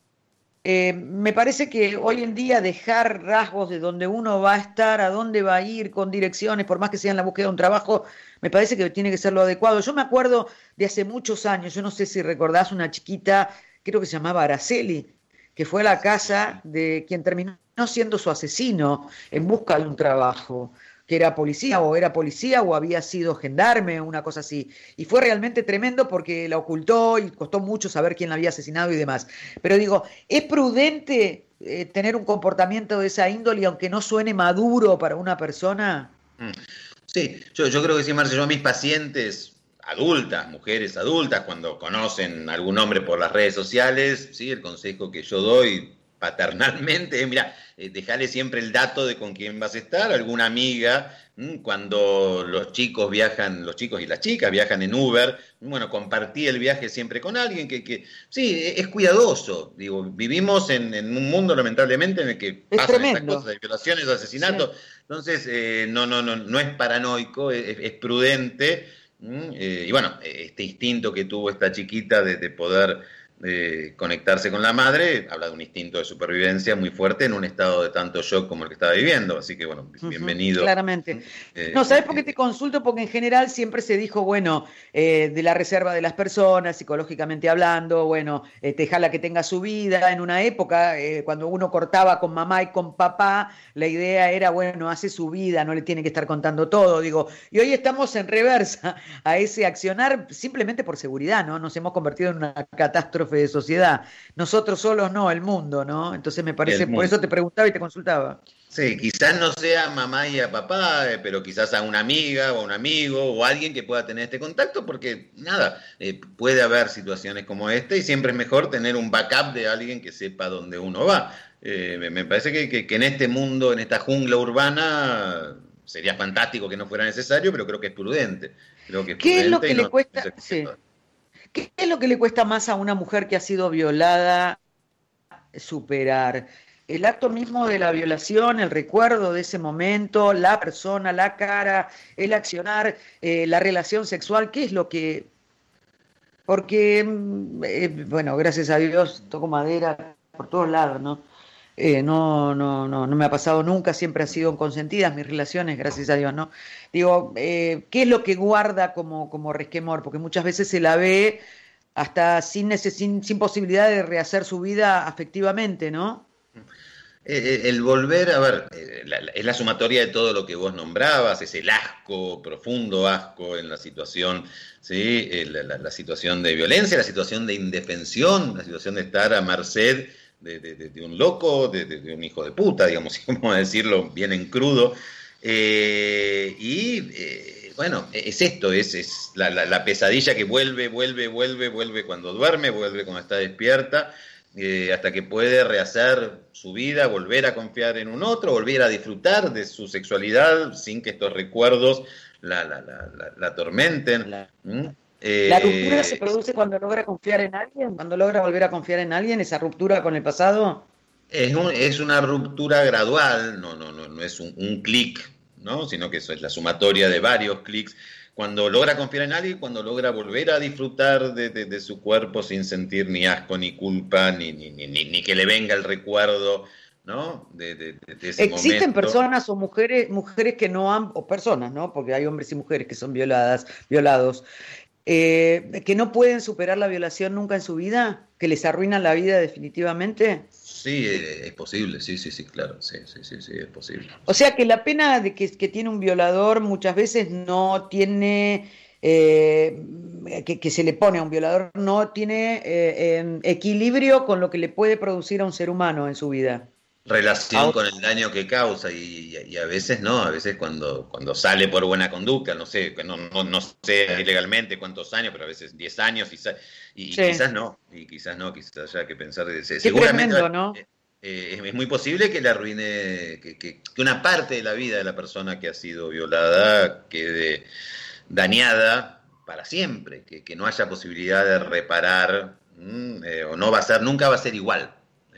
S2: me parece que hoy en día dejar rasgos de dónde uno va a estar, a dónde va a ir, con direcciones, por más que sea en la búsqueda de un trabajo, me parece que tiene que ser lo adecuado. Yo me acuerdo de hace muchos años, yo no sé si recordás una chiquita, creo que se llamaba Araceli, que fue a la casa de quien terminó siendo su asesino en busca de un trabajo, que era policía o había sido gendarme, una cosa así. Y fue realmente tremendo porque la ocultó y costó mucho saber quién la había asesinado y demás. Pero digo, ¿es prudente tener un comportamiento de esa índole aunque no suene maduro para una persona?
S4: Sí, yo creo que sí, Marce, yo a mis pacientes adultas, mujeres adultas, cuando conocen a algún hombre por las redes sociales, ¿sí? El consejo que yo doy paternalmente es, mira, dejale siempre el dato de con quién vas a estar, alguna amiga, cuando los chicos y las chicas viajan en Uber, bueno, compartí el viaje siempre con alguien que sí, es cuidadoso, digo, vivimos en un mundo lamentablemente en el que pasan estas cosas de violaciones, de asesinatos, sí. Entonces no es paranoico, es prudente, y bueno, este instinto que tuvo esta chiquita de poder conectarse con la madre, habla de un instinto de supervivencia muy fuerte en un estado de tanto shock como el que estaba viviendo, así que bueno, bienvenido.
S2: Claramente. No, ¿sabes por qué te consulto? Porque en general siempre se dijo, bueno, de la reserva de las personas, psicológicamente hablando, bueno, dejala que tenga su vida. En una época, cuando uno cortaba con mamá y con papá, la idea era, bueno, hace su vida, no le tiene que estar contando todo, digo, y hoy estamos en reversa a ese accionar simplemente por seguridad, ¿no? Nos hemos convertido en una catástrofe de sociedad. Nosotros solos no, el mundo, ¿no? Entonces me parece, por eso te preguntaba y te consultaba.
S4: Sí, quizás no sea a mamá y a papá, pero quizás a una amiga o a un amigo o alguien que pueda tener este contacto, porque nada, puede haber situaciones como esta y siempre es mejor tener un backup de alguien que sepa dónde uno va. Me parece que en este mundo, en esta jungla urbana, sería fantástico que no fuera necesario, pero creo que es prudente.
S2: ¿Qué es lo que le cuesta? Sí. ¿Qué es lo que le cuesta más a una mujer que ha sido violada superar? el acto mismo de la violación, el recuerdo de ese momento, la persona, la cara, el accionar, la relación sexual, ¿qué es lo que...? Porque, bueno, gracias a Dios, toco madera por todos lados, ¿no? No me ha pasado nunca, siempre han sido consentidas mis relaciones, gracias a Dios, ¿no? Digo, ¿qué es lo que guarda como resquemor? Porque muchas veces se la ve hasta sin posibilidad de rehacer su vida afectivamente, ¿no?
S4: El volver, a ver, es la sumatoria de todo lo que vos nombrabas, es el asco, profundo asco en la situación, ¿sí? La situación de violencia, la situación de indefensión, la situación de estar a merced de un loco, de un hijo de puta, digamos, como decirlo bien en crudo. Bueno, es esto, es la pesadilla que vuelve cuando duerme, vuelve cuando está despierta, hasta que puede rehacer su vida, volver a confiar en un otro, volver a disfrutar de su sexualidad sin que estos recuerdos la atormenten.
S2: ¿La ruptura se produce cuando logra confiar en alguien? ¿Cuando logra volver a confiar en alguien, esa ruptura con el pasado?
S4: Es una ruptura gradual, no es un clic, ¿no? Sino que eso es la sumatoria de varios clics. Cuando logra confiar en alguien, cuando logra volver a disfrutar de su cuerpo sin sentir ni asco, ni culpa, ni que le venga el recuerdo, ¿no? De ese
S2: ¿Existen
S4: momento.
S2: personas o mujeres que no han, o personas, ¿no? Porque hay hombres y mujeres que son violados, que no pueden superar la violación nunca en su vida, que les arruinan la vida definitivamente?
S4: Sí, es posible, sí, claro, sí, es posible.
S2: O sea que la pena de que tiene un violador muchas veces no tiene, que se le pone a un violador, no tiene equilibrio con lo que le puede producir a un ser humano en su vida.
S4: Relación con el daño que causa y a veces no, a veces cuando sale por buena conducta, no sé sé ilegalmente cuántos años, pero a veces 10 años y sí. quizás haya que pensar, seguramente
S2: tremendo, ¿no?
S4: Es muy posible que le arruine, que una parte de la vida de la persona que ha sido violada quede dañada para siempre, que no haya posibilidad de reparar, o nunca va a ser igual.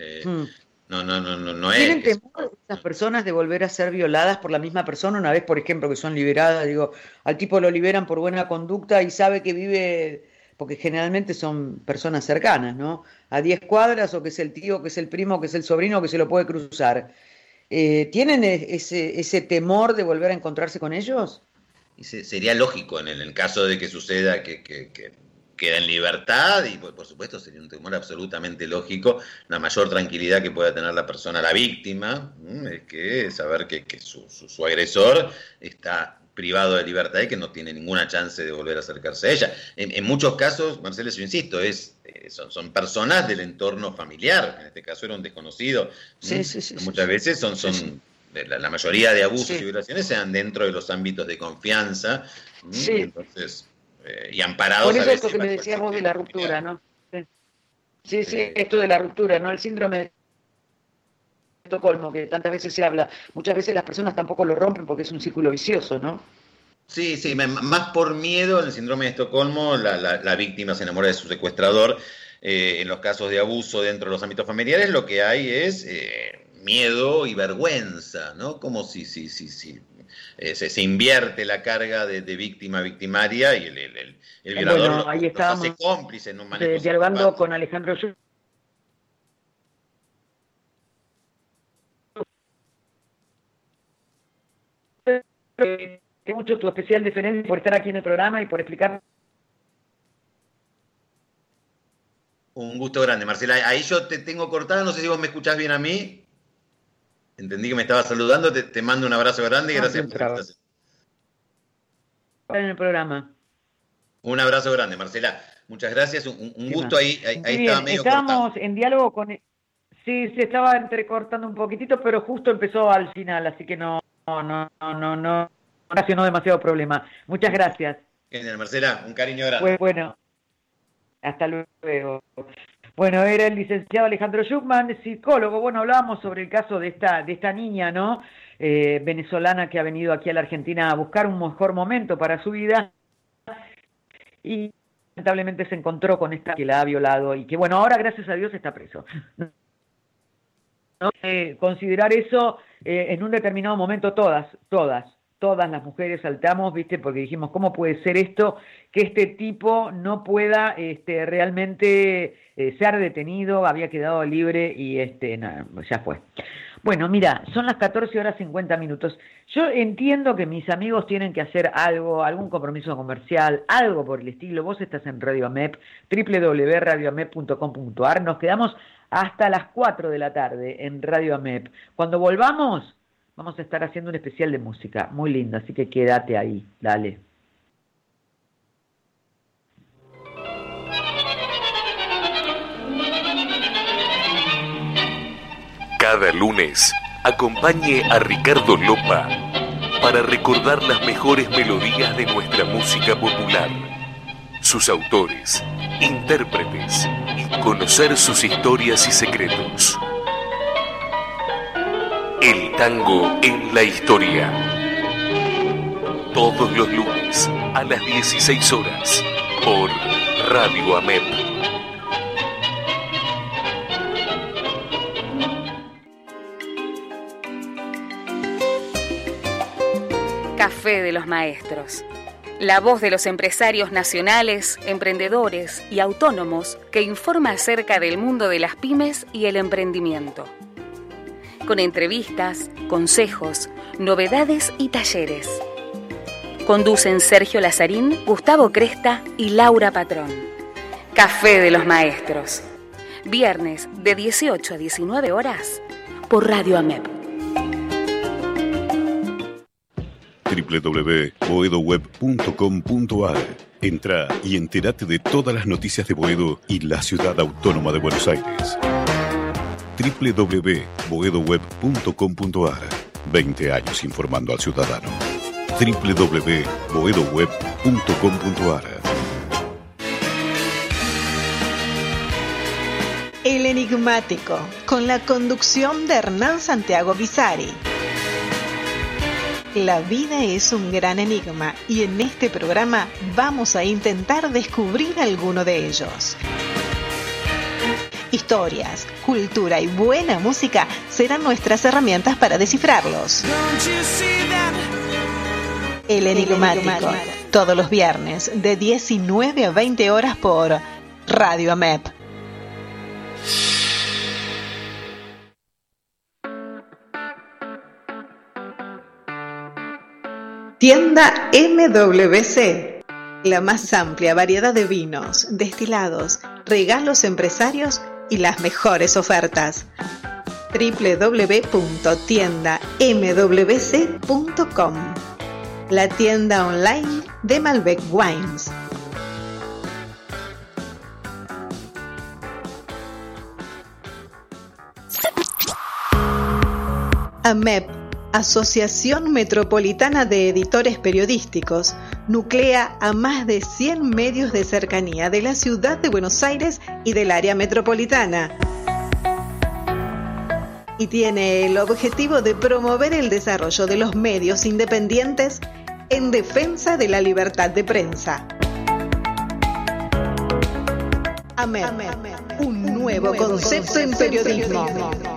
S4: No es.
S2: ¿Tienen temor esas personas de volver a ser violadas por la misma persona una vez, por ejemplo, que son liberadas? Digo, al tipo lo liberan por buena conducta y sabe que vive, porque generalmente son personas cercanas, ¿no? A 10 cuadras, o que es el tío, que es el primo, que es el sobrino, que se lo puede cruzar. ¿Tienen ese temor de volver a encontrarse con ellos?
S4: Sería lógico en el caso de que suceda que queda en libertad, y por supuesto sería un temor absolutamente lógico. La mayor tranquilidad que pueda tener la persona, la víctima, es que saber que su agresor está privado de libertad y que no tiene ninguna chance de volver a acercarse a ella. En muchos casos, Marcela, yo insisto, son personas del entorno familiar, en este caso era un desconocido.
S2: Sí.
S4: Muchas veces son la mayoría de abusos y violaciones se dan dentro de los ámbitos de confianza.
S2: Sí.
S4: Entonces, y amparados.
S2: Por eso esto que me decías vos de la ruptura, ¿no? Sí, esto de la ruptura, ¿no? El síndrome de Estocolmo, que tantas veces se habla. Muchas veces las personas tampoco lo rompen porque es un círculo vicioso, ¿no?
S4: Sí, más por miedo, en el síndrome de Estocolmo, la víctima se enamora de su secuestrador. En los casos de abuso dentro de los ámbitos familiares, lo que hay es miedo y vergüenza, ¿no? Como si se invierte la carga de víctima victimaria, y el violador
S2: bueno, ahí
S4: lo hace cómplice en un manejo
S2: dialogando con Alejandro Schumann. Mucho tu especial deferencia por estar aquí en el programa y por explicar.
S4: Un gusto grande, Marcela. Ahí yo te tengo cortada, no sé si vos me escuchás bien a mí. Entendí que me estabas saludando, te mando un abrazo grande y gracias por la invitación.
S2: En el programa.
S4: Un abrazo grande, Marcela. Muchas gracias, un gusto. Ahí estaba medio
S2: estábamos
S4: cortado.
S2: En diálogo con... Sí, se estaba entrecortando un poquitito, pero justo empezó al final, así que no ocasionó demasiado problema. Muchas gracias.
S4: Genial, Marcela, un cariño grande.
S2: Pues bueno, hasta luego. Bueno, era el licenciado Alejandro Schumann, psicólogo. Bueno, hablábamos sobre el caso de esta niña, ¿no? Venezolana, que ha venido aquí a la Argentina a buscar un mejor momento para su vida y lamentablemente se encontró con esta que la ha violado y que, bueno, ahora gracias a Dios está preso. ¿no? Considerar eso en un determinado momento todas las mujeres saltamos, ¿viste? Porque dijimos, ¿cómo puede ser esto? Que este tipo no pueda realmente ser detenido, había quedado libre y nada, ya fue. Bueno, mira, son las 14:50. Yo entiendo que mis amigos tienen que hacer algo, algún compromiso comercial, algo por el estilo. Vos estás en Radio AMEP, www.radioamep.com.ar. Nos quedamos hasta las 4 de la tarde en Radio AMEP. Cuando volvamos, vamos a estar haciendo un especial de música muy lindo, así que quédate ahí, dale.
S5: Cada lunes, acompañe a Ricardo Lopa para recordar las mejores melodías de nuestra música popular, sus autores, intérpretes y conocer sus historias y secretos. El tango en la historia. Todos los lunes a las 16 horas por Radio AMEP.
S6: Café de los Maestros. La voz de los empresarios nacionales, emprendedores y autónomos que informa acerca del mundo de las pymes y el emprendimiento. Con entrevistas, consejos, novedades y talleres. Conducen Sergio Lazarín, Gustavo Cresta y Laura Patrón. Café de los Maestros. Viernes de 18 a 19 horas por Radio AMEP.
S7: www.boedoweb.com.ar. Entra y entérate de todas las noticias de Boedo y la Ciudad Autónoma de Buenos Aires. www.boedoweb.com.ar. 20 años informando al ciudadano. www.boedoweb.com.ar.
S8: El Enigmático, con la conducción de Hernán Santiago Bizari. La vida es un gran enigma y en este programa vamos a intentar descubrir alguno de ellos. Historias, cultura y buena música serán nuestras herramientas para descifrarlos. El Enigmático, todos los viernes de 19 a 20 horas por Radio AMEP. Tienda MWC, la más amplia variedad de vinos, destilados, regalos empresarios y las mejores ofertas. www.tiendamwc.com, la tienda online de Malbec Wines. AMEP, Asociación Metropolitana de Editores Periodísticos, nuclea a más de 100 medios de cercanía de la ciudad de Buenos Aires y del área metropolitana. Y tiene el objetivo de promover el desarrollo de los medios independientes en defensa de la libertad de prensa. AMEP, un nuevo concepto en periodismo.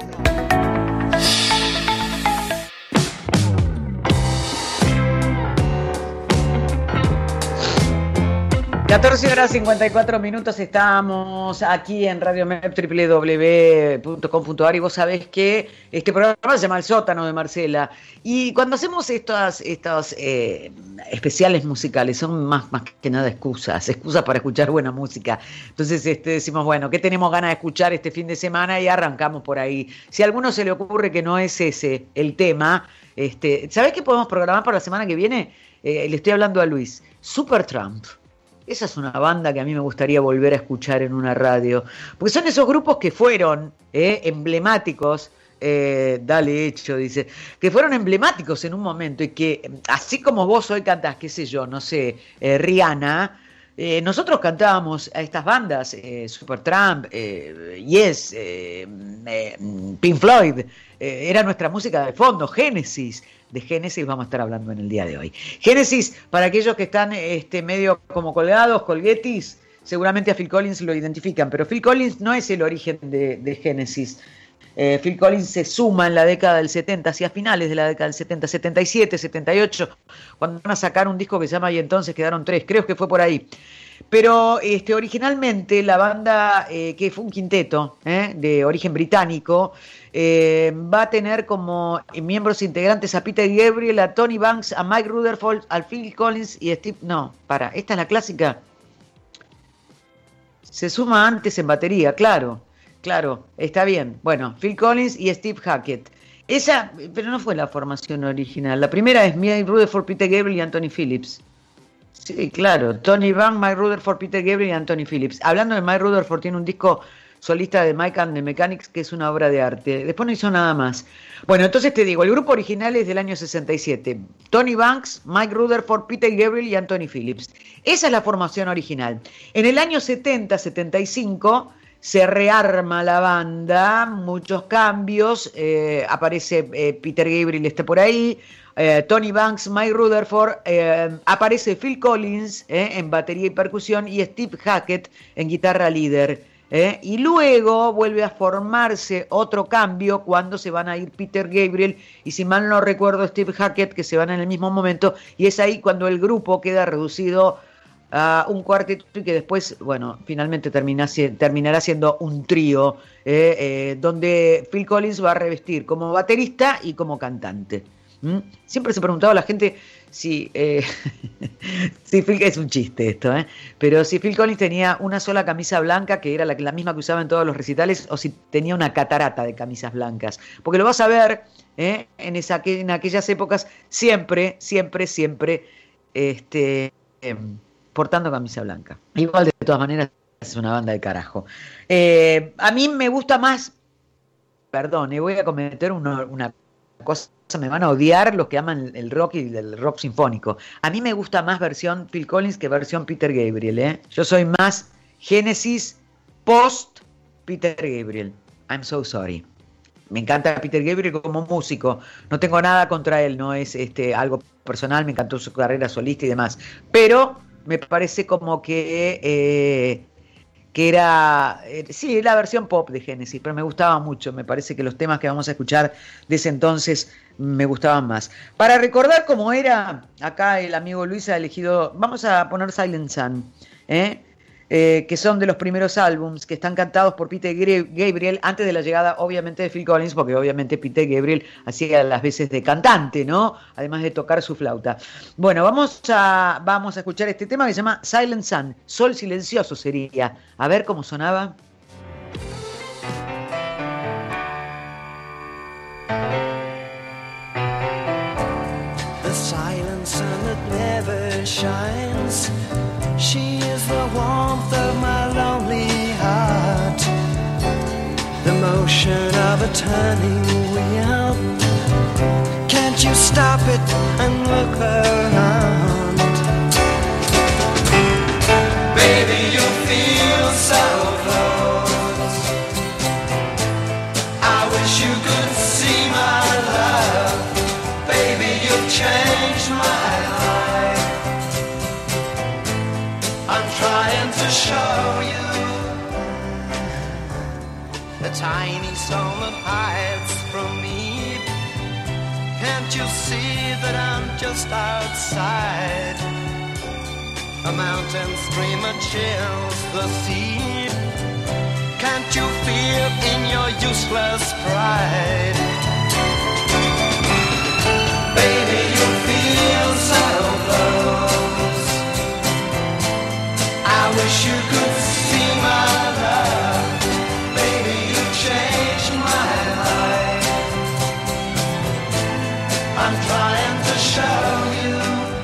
S2: 14:54, estamos aquí en Radio AMEP, www.com.ar, y vos sabés que este programa se llama El Sótano de Marcela, y cuando hacemos estos especiales musicales son más que nada excusas para escuchar buena música. Entonces decimos, bueno, ¿qué tenemos ganas de escuchar este fin de semana? Y arrancamos por ahí. Si a alguno se le ocurre que no es ese el tema, ¿sabés qué podemos programar para la semana que viene? Le estoy hablando a Luis, Supertramp. Esa es una banda que a mí me gustaría volver a escuchar en una radio, porque son esos grupos que fueron emblemáticos, dale hecho, dice, que fueron emblemáticos en un momento y que, así como vos hoy cantás, qué sé yo, no sé, Rihanna, nosotros cantábamos a estas bandas, Supertramp, Yes, Pink Floyd, era nuestra música de fondo, Génesis. De Génesis vamos a estar hablando en el día de hoy. Génesis, para aquellos que están medio como colgados, colguetis, seguramente a Phil Collins lo identifican, pero Phil Collins no es el origen de Génesis. Phil Collins se suma en la década del 70, hacia finales de la década del 70, 77, 78, cuando van a sacar un disco que se llama Y entonces quedaron 3, creo que fue por ahí. Pero originalmente la banda, que fue un quinteto de origen británico, va a tener como miembros integrantes a Peter Gabriel, a Tony Banks, a Mike Rutherford, a Phil Collins y a Steve... No, esta es la clásica. Se suma antes en batería, claro, está bien. Bueno, Phil Collins y Steve Hackett. Esa, pero no fue la formación original. La primera es Mike Rutherford, Peter Gabriel y Anthony Phillips. Sí, claro, Tony Banks, Mike Rutherford, Peter Gabriel y Anthony Phillips. Hablando de Mike Rutherford, tiene un disco solista de Mike and the Mechanics que es una obra de arte. Después no hizo nada más. Bueno, entonces te digo, el grupo original es del año 67. Tony Banks, Mike Rutherford, Peter Gabriel y Anthony Phillips. Esa es la formación original. En el año 70, 75... se rearma la banda, muchos cambios, aparece Peter Gabriel por ahí, Tony Banks, Mike Rutherford, aparece Phil Collins en batería y percusión y Steve Hackett en guitarra líder. Y luego vuelve a formarse otro cambio cuando se van a ir Peter Gabriel y, si mal no recuerdo, Steve Hackett, que se van en el mismo momento, y es ahí cuando el grupo queda reducido a un cuarteto y que después, bueno, finalmente terminará siendo un trío, donde Phil Collins va a revestir como baterista y como cantante. Siempre se preguntaba a la gente si Phil, es un chiste esto, pero si Phil Collins tenía una sola camisa blanca, que era la misma que usaba en todos los recitales, o si tenía una catarata de camisas blancas, porque lo vas a ver en aquellas épocas siempre portando camisa blanca. Igual, de todas maneras, es una banda de carajo. A mí me gusta más, voy a cometer una cosa, me van a odiar los que aman el rock y el rock sinfónico. A mí me gusta más versión Phil Collins que versión Peter Gabriel. Yo soy más Genesis post Peter Gabriel. I'm so sorry. Me encanta Peter Gabriel como músico, no tengo nada contra él, no es algo personal, me encantó su carrera solista y demás, pero me parece como que era, sí, la versión pop de Genesis, pero me gustaba mucho. Me parece que los temas que vamos a escuchar de ese entonces me gustaban más. Para recordar cómo era, acá el amigo Luis ha elegido, vamos a poner Silent Sun, que son de los primeros álbums, que están cantados por Peter Gabriel antes de la llegada, obviamente, de Phil Collins, porque obviamente Peter Gabriel hacía las veces de cantante, ¿no? Además de tocar su flauta. Bueno, vamos a escuchar este tema que se llama Silent Sun, Sol Silencioso sería. A ver cómo sonaba.
S3: The silent sun that never shines, she is the warmth of my lonely heart, the motion of a turning wheel. Can't you stop it and look around? Baby, you feel so close. I wish you could see my love. Baby, you've changed my life. I'm trying to show you the tiny storm that hides from me. Can't you see that I'm just outside? A mountain stream that chills the sea. Can't you feel in your useless pride? Baby, you feel so close. I wish you could see my love. Baby, you changed my life. I'm trying to show you.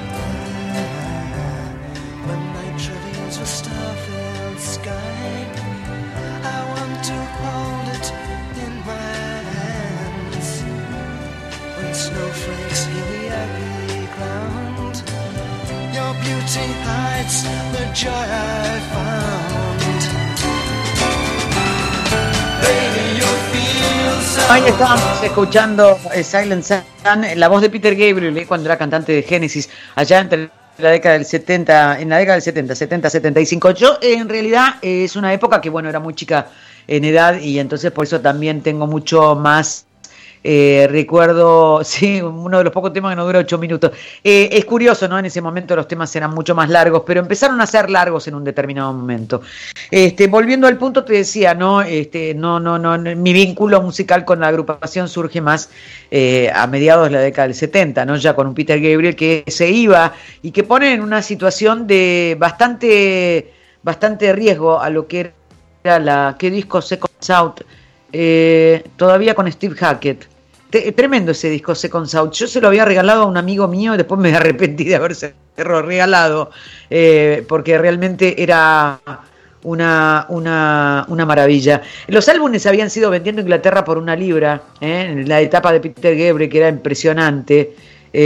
S3: When night reveals a star-filled sky, I want to hold it in my hands. When snowflakes heal the ugly ground, your beauty hides the joy I found. Baby, you feel so.
S2: Ahí estábamos escuchando Silent Sun, la voz de Peter Gabriel, cuando era cantante de Genesis, allá entre la década del 70, en la década del 70, 75. Yo, en realidad, es una época que, bueno, era muy chica en edad y entonces por eso también tengo mucho más recuerdo, sí, uno de los pocos temas que no dura 8 minutos. Es curioso, ¿no? En ese momento los temas eran mucho más largos, pero empezaron a ser largos en un determinado momento. Volviendo al punto, te decía, ¿no? No, mi vínculo musical con la agrupación surge más a mediados de la década del 70, ¿no? Ya con un Peter Gabriel que se iba y que pone en una situación de bastante riesgo a lo que era ¿qué disco? Second South, todavía con Steve Hackett. Tremendo ese disco Second South. Yo se lo había regalado a un amigo mío y después me arrepentí de haberse regalado, porque realmente era una maravilla. Los álbumes habían sido vendiendo en Inglaterra por £1, en la etapa de Peter Gabriel, que era impresionante.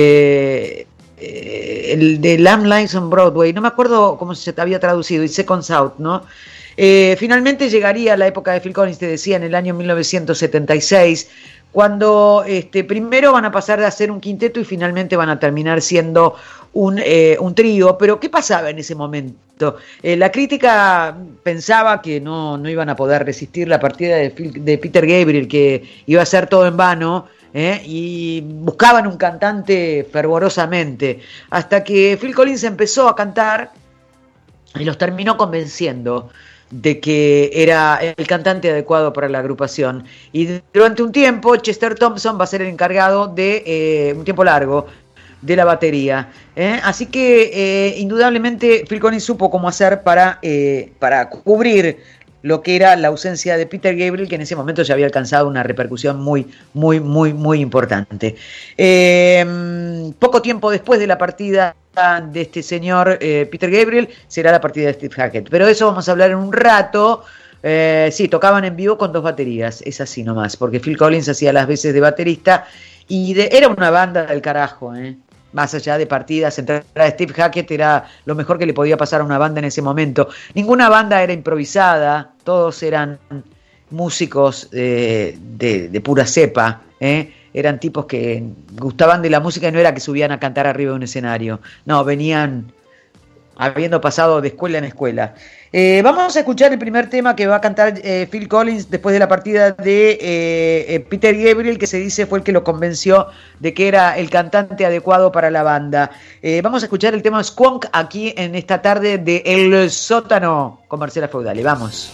S2: El de Lamb Lies on Broadway, no me acuerdo cómo se había traducido, y Second South, ¿no? Finalmente llegaría la época de Phil Collins, te decía, en el año 1976, cuando primero van a pasar de hacer un quinteto y finalmente van a terminar siendo un trío. Pero ¿qué pasaba en ese momento? La crítica pensaba que no iban a poder resistir la partida de Peter Gabriel, que iba a ser todo en vano, y buscaban un cantante fervorosamente, hasta que Phil Collins empezó a cantar y los terminó convenciendo de que era el cantante adecuado para la agrupación. Y durante un tiempo Chester Thompson va a ser el encargado de un tiempo largo de la batería. Así que indudablemente Phil Collins supo cómo hacer para cubrir lo que era la ausencia de Peter Gabriel, que en ese momento ya había alcanzado una repercusión muy importante. Poco tiempo después de la partida de este señor Peter Gabriel será la partida de Steve Hackett, pero eso vamos a hablar en un rato. Sí, tocaban en vivo con 2 baterías, es así nomás, porque Phil Collins hacía las veces de baterista y era una banda del carajo, más allá de partidas, entrar a Steve Hackett era lo mejor que le podía pasar a una banda en ese momento. Ninguna banda era improvisada, todos eran músicos de pura cepa, eran tipos que gustaban de la música y no era que subían a cantar arriba de un escenario, no, venían habiendo pasado de escuela en escuela. Vamos a escuchar el primer tema que va a cantar Phil Collins después de la partida de Peter Gabriel, que se dice fue el que lo convenció de que era el cantante adecuado para la banda. Vamos a escuchar el tema Squonk aquí en esta tarde de El Sótano con Marcela Feudale. Vamos.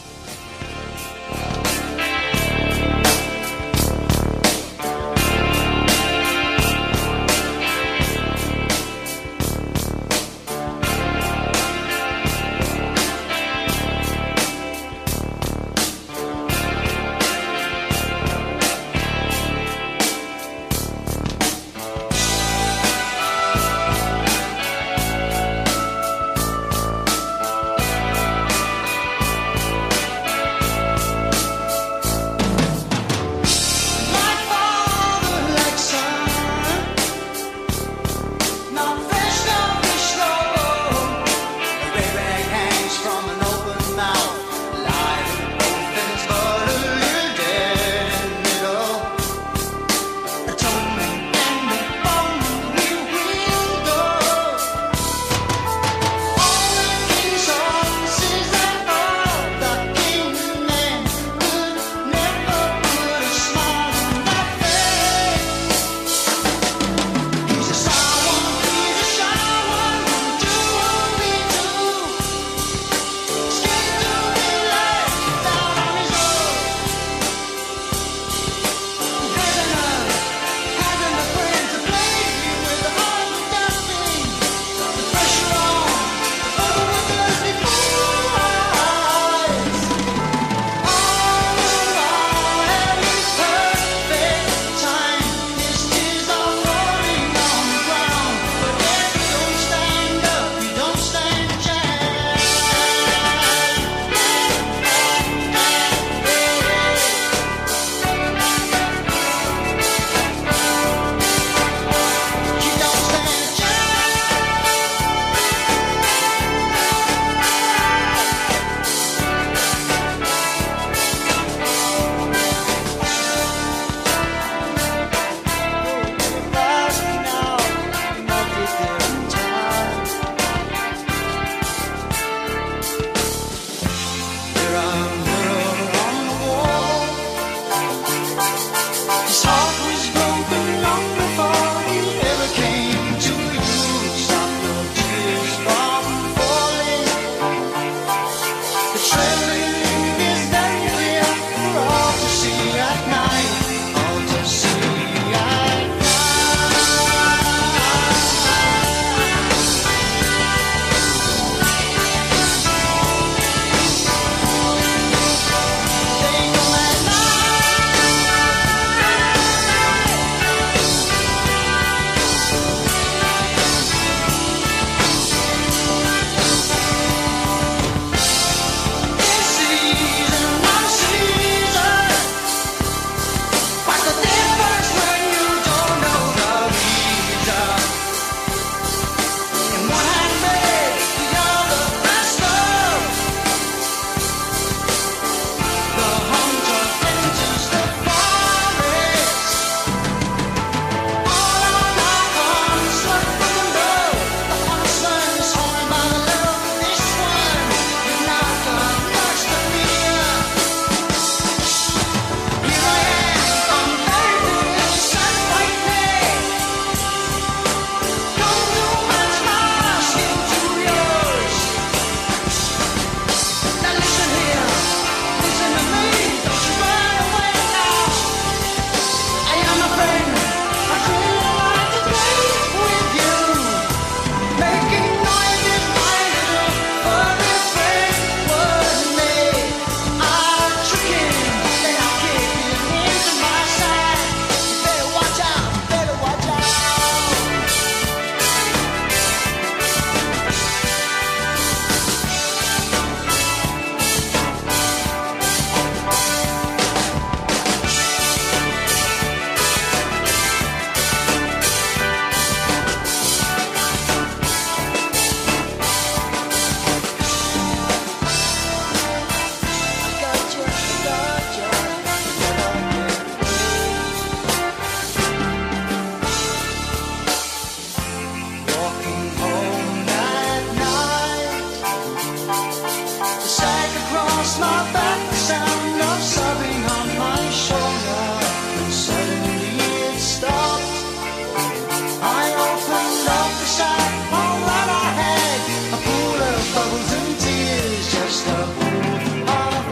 S3: against my back, the sound of sobbing on my shoulder, and suddenly it stopped. I opened up the sack, all that I had, a pool of bubbles and tears, just a pool of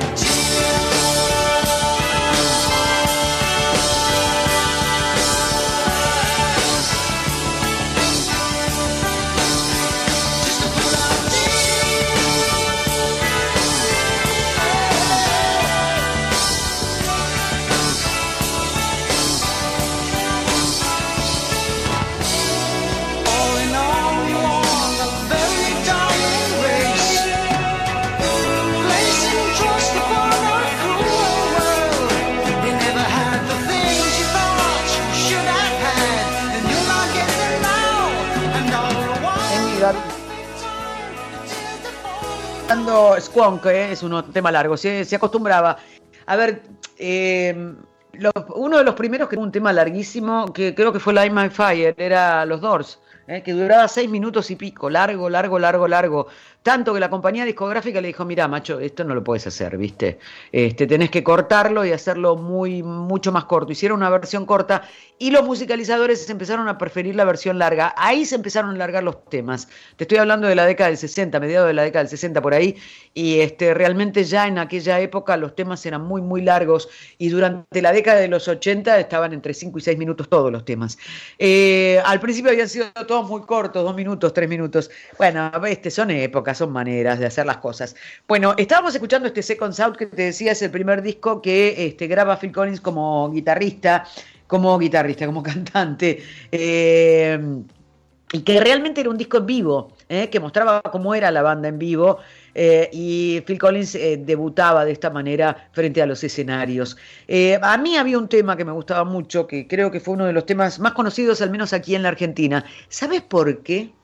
S2: Squonk, es un tema largo, se acostumbraba. A ver, uno de los primeros que tuvo un tema larguísimo, que creo que fue Light My Fire, era Los Doors, que duraba 6 minutos y pico, largo. Tanto que la compañía discográfica le dijo, mirá, macho, esto no lo puedes hacer, ¿viste? Tenés que cortarlo y hacerlo mucho más corto. Hicieron una versión corta y los musicalizadores empezaron a preferir la versión larga. Ahí se empezaron a alargar los temas. Te estoy hablando de la década del 60, mediados de la década del 60 por ahí, y realmente ya en aquella época los temas eran muy largos, y durante la década de los 80 estaban entre 5 y 6 minutos todos los temas. Al principio habían sido todos muy cortos, 2 minutos, 3 minutos. Bueno, son épocas, son maneras de hacer las cosas. Bueno, estábamos escuchando Second South, que te decía es el primer disco que graba Phil Collins como guitarrista, como cantante, y que realmente era un disco en vivo, que mostraba cómo era la banda en vivo, y Phil Collins debutaba de esta manera frente a los escenarios. A mí había un tema que me gustaba mucho, que creo que fue uno de los temas más conocidos, al menos aquí en la Argentina. ¿Sabes por qué?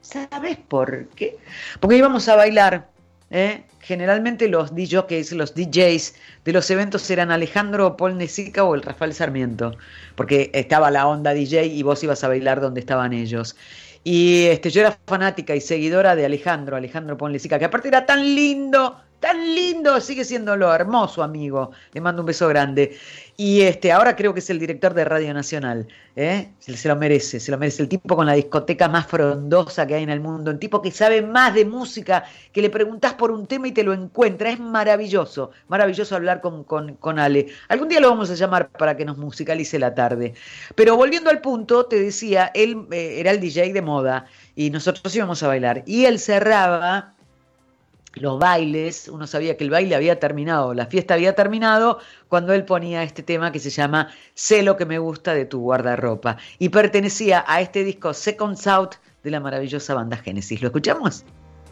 S2: Porque íbamos a bailar, generalmente los DJs, los DJs de los eventos eran Alejandro, Paul Nesica o el Rafael Sarmiento, porque estaba la onda DJ y vos ibas a bailar donde estaban ellos. Y yo era fanática y seguidora de Alejandro Paul Nesica, que aparte era tan lindo, sigue siéndolo, hermoso amigo, le mando un beso grande. Y ahora creo que es el director de Radio Nacional, se lo merece, el tipo con la discoteca más frondosa que hay en el mundo, un tipo que sabe más de música, que le preguntás por un tema y te lo encuentra, es maravilloso hablar con Ale. Algún día lo vamos a llamar para que nos musicalice la tarde. Pero volviendo al punto, te decía, él era el DJ de moda y nosotros íbamos a bailar, y él cerraba los bailes, uno sabía que el baile había terminado, la fiesta había terminado, cuando él ponía este tema que se llama Sé lo que me gusta de tu guardarropa, y pertenecía a este disco Second South de la maravillosa banda Génesis. ¿Lo escuchamos?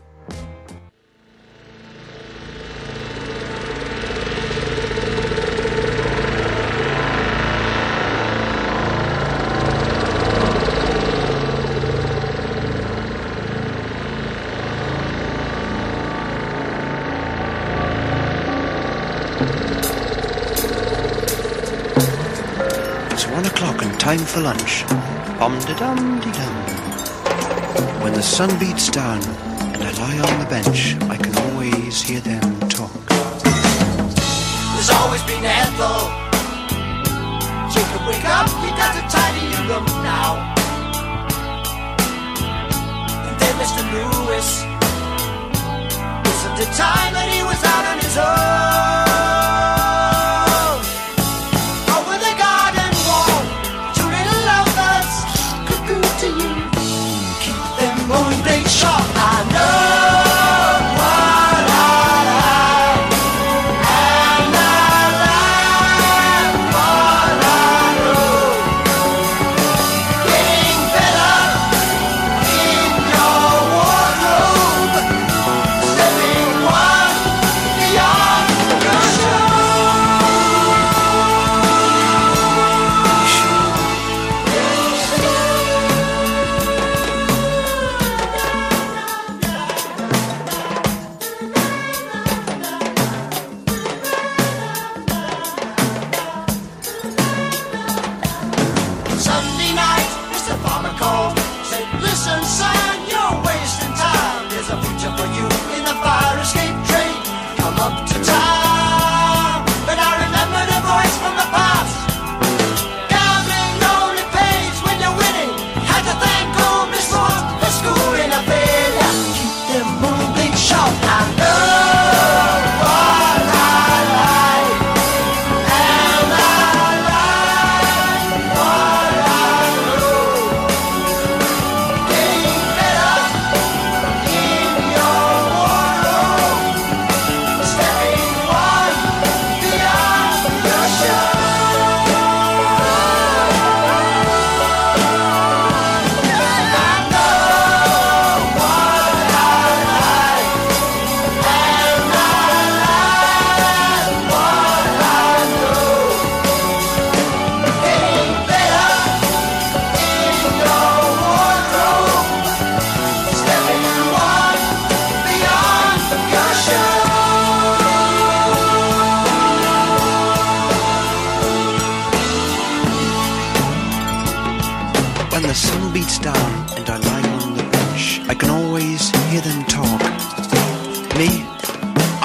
S9: Time for lunch. Dum-de-dum-de-dum. When the sun beats down and I lie on the bench, I can always hear them talk.
S3: There's always been Ethel. Jacob, wake up, we got to tidy your room now. And then Mr. Lewis, wasn't it time that he was out on his own?
S10: Beyond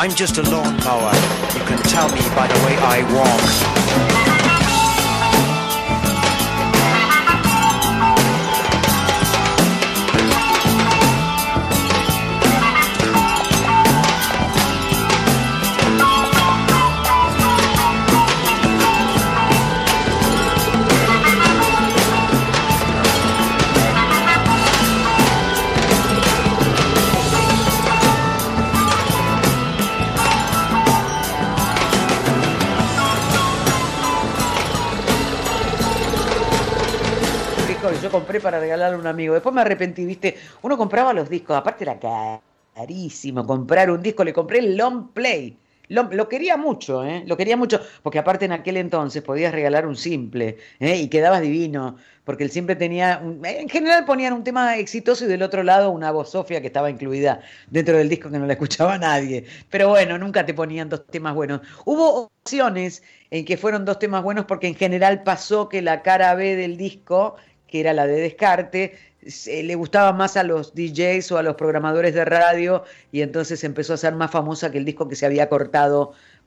S9: I'm just a lawnmower. You can tell me by the way I walk.
S2: Yo compré para regalarle a un amigo. Después me arrepentí, ¿viste? Uno compraba los discos, aparte era carísimo comprar un disco. Le compré el long play. Lo quería mucho, lo quería mucho, porque aparte en aquel entonces podías regalar un simple, y quedabas divino, porque el simple tenía, en general ponían un tema exitoso y del otro lado una vozofia que estaba incluida dentro del disco que no la escuchaba nadie, pero bueno, nunca te ponían dos temas buenos. Hubo opciones en que fueron dos temas buenos porque en general pasó que la cara B del disco, que era la de descarte, le gustaba más a los DJs o a los programadores de radio y entonces empezó a ser más famosa que el disco que se había cortado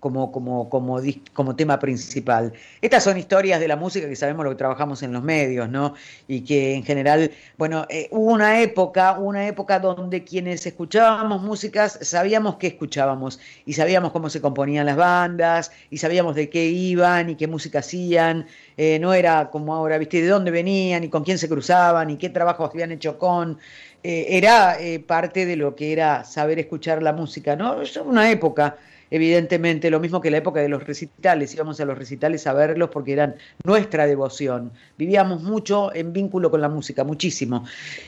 S2: como tema principal. Estas son historias de la música que sabemos lo que trabajamos en los medios, ¿no? Y que en general, bueno, hubo una época donde quienes escuchábamos músicas sabíamos qué escuchábamos y sabíamos cómo se componían las bandas y sabíamos de qué iban y qué música hacían. No era como ahora, ¿viste? De dónde venían y con quién se cruzaban y qué trabajos habían hecho con. Era parte de lo que era saber escuchar la música, ¿no? Es una época, evidentemente, lo mismo que la época de los recitales. Íbamos a los recitales a verlos porque eran nuestra devoción. Vivíamos mucho en vínculo con la música, muchísimo.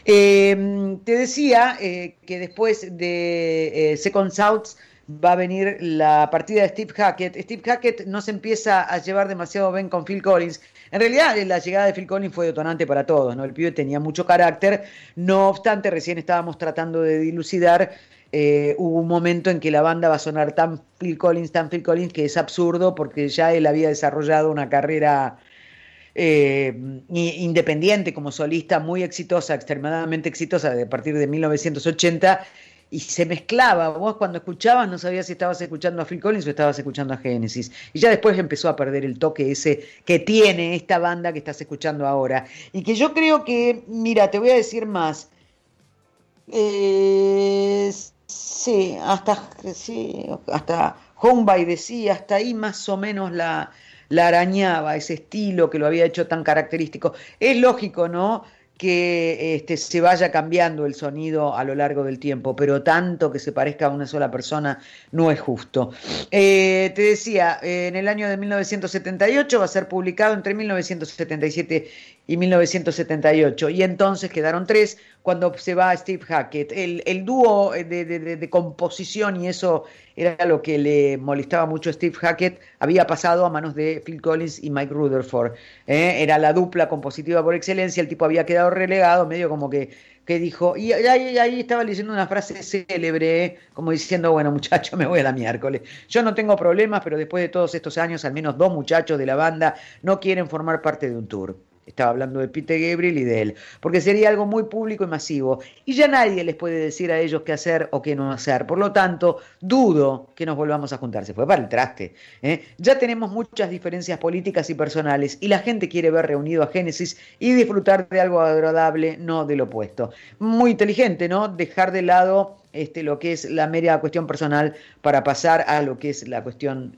S2: Te decía que después de Second Thoughts va a venir la partida de Steve Hackett. Steve Hackett no se empieza a llevar demasiado bien con Phil Collins. En realidad, la llegada de Phil Collins fue detonante para todos, ¿no? El pibe tenía mucho carácter. No obstante, recién estábamos tratando de dilucidar. Hubo un momento en que la banda va a sonar tan Phil Collins, que es absurdo porque ya él había desarrollado una carrera independiente como solista muy exitosa, extremadamente exitosa a partir de 1980, y se mezclaba. Vos cuando escuchabas no sabías si estabas escuchando a Phil Collins o estabas escuchando a Genesis, y ya después empezó a perder el toque ese que tiene esta banda que estás escuchando ahora, y que yo creo que, mira, te voy a decir más, sí, hasta Home by the Sea, hasta ahí más o menos la arañaba, ese estilo que lo había hecho tan característico. Es lógico, ¿no?, que se vaya cambiando el sonido a lo largo del tiempo, pero tanto que se parezca a una sola persona no es justo. Te decía, en el año de 1978 va a ser publicado entre 1977 y 1978, y entonces quedaron 3 cuando se va Steve Hackett. El dúo de composición, y eso era lo que le molestaba mucho a Steve Hackett, había pasado a manos de Phil Collins y Mike Rutherford. Era la dupla compositiva por excelencia. El tipo había quedado relegado, medio como que dijo, y ahí estaba leyendo una frase célebre, como diciendo, bueno, muchacho, me voy a la miércoles. Yo no tengo problemas, pero después de todos estos años, al menos 2 muchachos de la banda no quieren formar parte de un tour. Estaba hablando de Peter Gabriel y de él, porque sería algo muy público y masivo, y ya nadie les puede decir a ellos qué hacer o qué no hacer. Por lo tanto, dudo que nos volvamos a juntar. Se fue para el traste, Ya tenemos muchas diferencias políticas y personales, y la gente quiere ver reunido a Genesis y disfrutar de algo agradable, no del opuesto. Muy inteligente, ¿no?, dejar de lado lo que es la mera cuestión personal para pasar a lo que es la cuestión,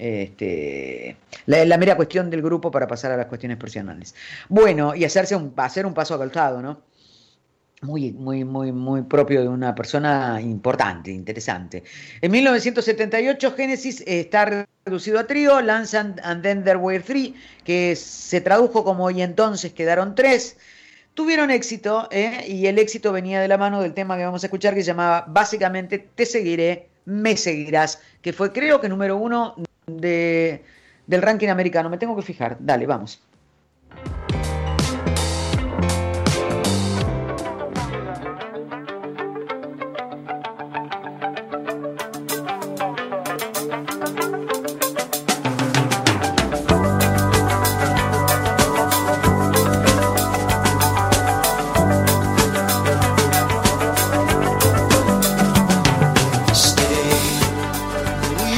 S2: la mera cuestión del grupo para pasar a las cuestiones personales. Bueno, y hacer un paso calzado, ¿no? Muy, muy, muy, muy propio de una persona importante, interesante. En 1978 Genesis está reducido a trío, lanzan And Then There Were Three, que se tradujo como Y entonces quedaron 3. Tuvieron éxito, y el éxito venía de la mano del tema que vamos a escuchar, que se llamaba básicamente Te seguiré, me seguirás, que fue, creo que, número 1 del ranking americano. Me tengo que fijar. Dale, vamos.
S9: We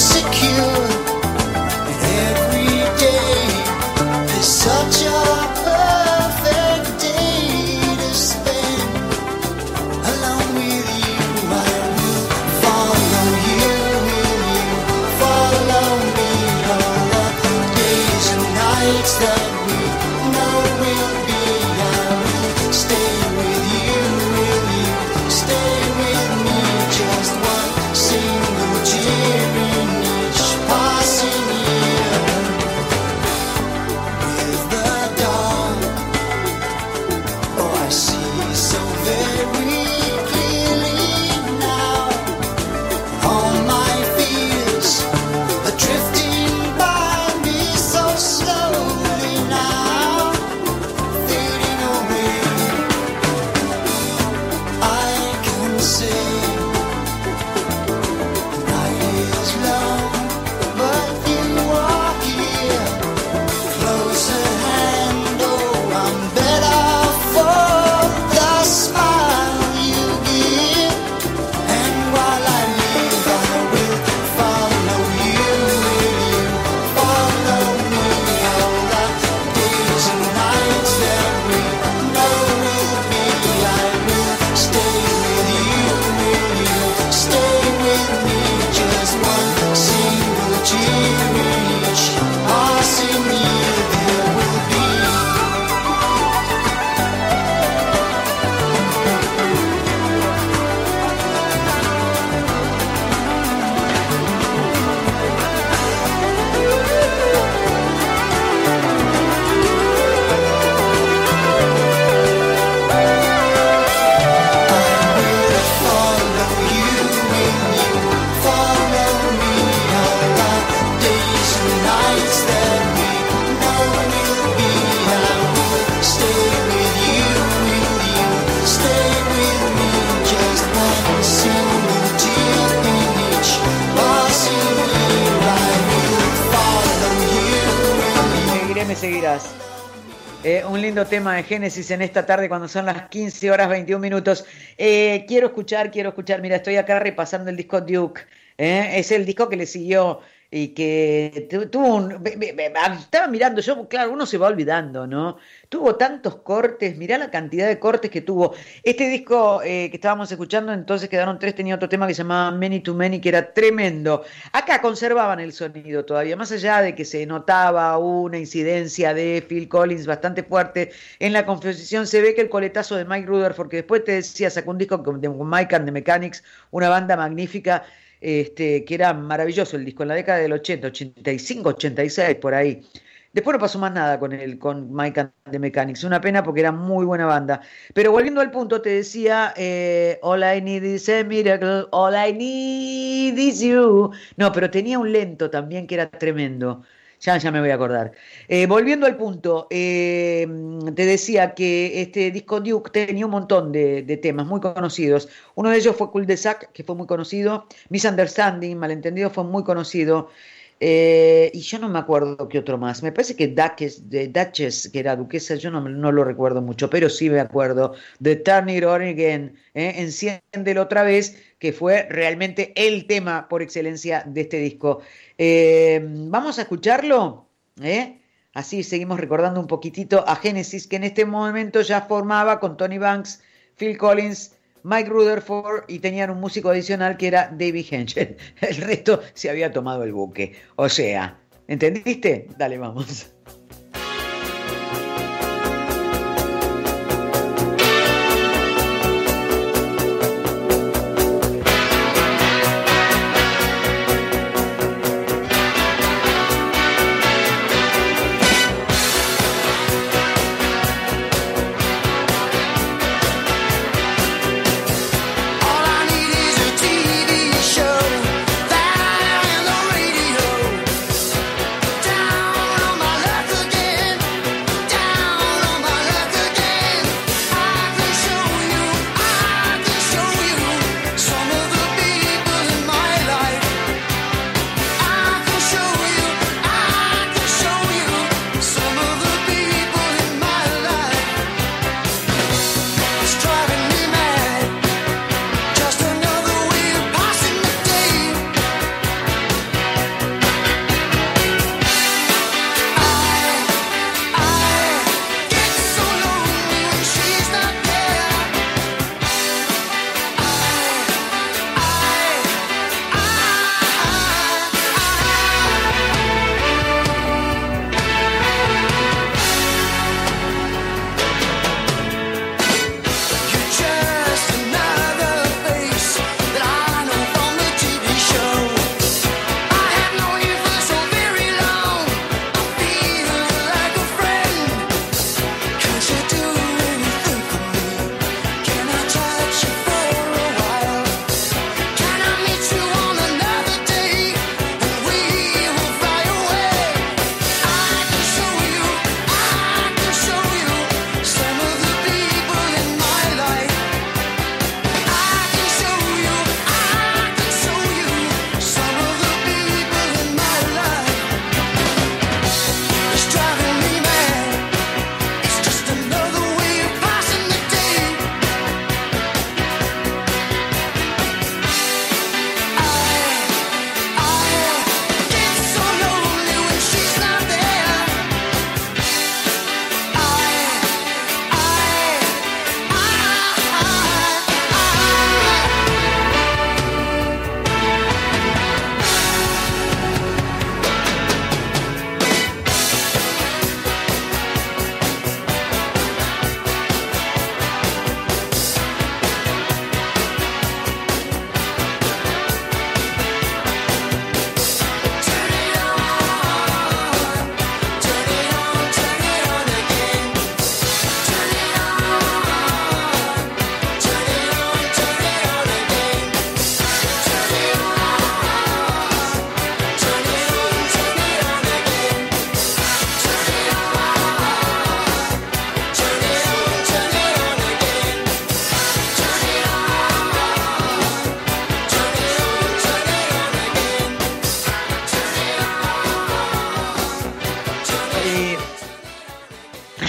S10: secure. And every day is such a perfect day to spend alone with you. I will follow you, will you follow me? All the days and nights that we know will be, I will stay with you, will you stay with me? Just one single tear in each passing year. With the dawn, oh, I see so very clearly now. All my fears are drifting by me so slowly now, fading away. I can say the night is long, but you are here, close at hand. Oh, I'm better for the smile you give. And while I live, I will follow you, will you follow me? All the days and nights that we know will be, I will stay with you, will you stay with me? Just one single tear in each passing year there will be. Follow you, will you follow me? All the days and nights that we know will be, I will stay with you, will you stay with me? Just one single tear in each passing year. I will follow you, will you?
S2: Seguiré, me seguirás. Un lindo tema de Génesis en esta tarde cuando son las 15 horas 21 minutos. Quiero escuchar, mira, estoy acá repasando el disco Duke. Es el disco que le siguió y que tuvo estaba mirando, yo, claro, uno se va olvidando, ¿no? Tuvo tantos cortes, mirá la cantidad de cortes que tuvo. Este disco que estábamos escuchando, entonces quedaron 3, tenía otro tema que se llamaba Many to Many, que era tremendo. Acá conservaban el sonido todavía, más allá de que se notaba una incidencia de Phil Collins bastante fuerte en la composición, se ve que el coletazo de Mike Rutherford, que después te decía, sacó un disco con Mike and the Mechanics, una banda magnífica, que era maravilloso el disco en la década del 80, 85, 86, por ahí. Después no pasó más nada con Mike and the Mechanics, una pena porque era muy buena banda. Pero volviendo al punto, te decía, all I need is a miracle, all I need is you. No, pero tenía un lento también que era tremendo. Ya me voy a acordar. Volviendo al punto, te decía que este disco Duke tenía un montón de temas muy conocidos. Uno de ellos fue Cul de Sac, que fue muy conocido. Misunderstanding, Malentendido, fue muy conocido. Y yo no me acuerdo qué otro más. Me parece que Duchess, que era duquesa, yo no lo recuerdo mucho, pero sí me acuerdo de Turn It On Again, Enciéndelo otra vez, que fue realmente el tema por excelencia de este disco. Vamos a escucharlo, así seguimos recordando un poquitito a Genesis, que en este momento ya formaba con Tony Banks, Phil Collins, Mike Rutherford, y tenían un músico adicional que era David Henschel. El resto se había tomado el buque. O sea, ¿entendiste? Dale, vamos.
S10: Down on my luck.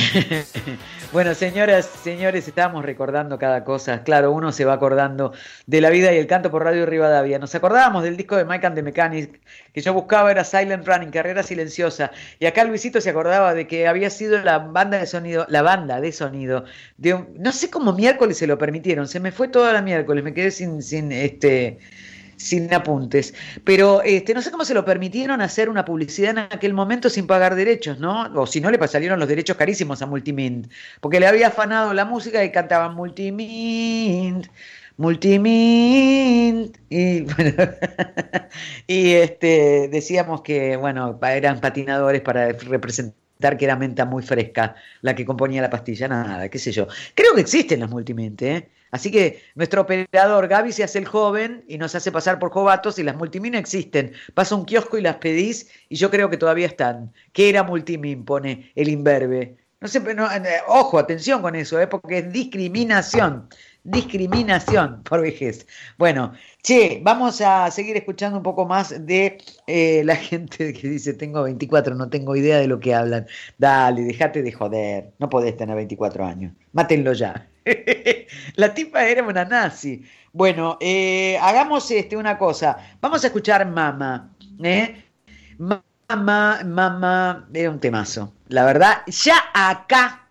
S2: Bueno, señoras, señores, estábamos recordando cada cosa. Claro, uno se va acordando de la vida y el canto por Radio Rivadavia. Nos acordábamos del disco de Mike and the Mechanics, que yo buscaba, era Silent Running, Carrera Silenciosa. Y acá Luisito se acordaba de que había sido la banda de sonido de un, no sé cómo miércoles se lo permitieron. Se me fue toda la miércoles, me quedé sin apuntes, pero no sé cómo se lo permitieron hacer una publicidad en aquel momento sin pagar derechos, ¿no? O si no, le salieron los derechos carísimos a Multimint, porque le había afanado la música y cantaban Multimint, y bueno, y decíamos que, bueno, eran patinadores para representar que era menta muy fresca la que componía la pastilla, nada, qué sé yo. Creo que existen las Multimint, ¿eh? Así que nuestro operador Gaby se hace el joven y nos hace pasar por jovatos y las Multimint existen. Vas a un kiosco y las pedís y yo creo que todavía están. ¿Qué era Multimint? Pone el imberbe. No sé, ojo, atención con eso, porque es discriminación por vejez. Bueno, vamos a seguir escuchando un poco más de la gente que dice, tengo 24, no tengo idea de lo que hablan. Dale, déjate de joder, no podés tener 24 años, mátenlo ya. La tipa era una nazi. Bueno, hagamos una cosa, vamos a escuchar Mama, Mama, era un temazo, la verdad, ya acá,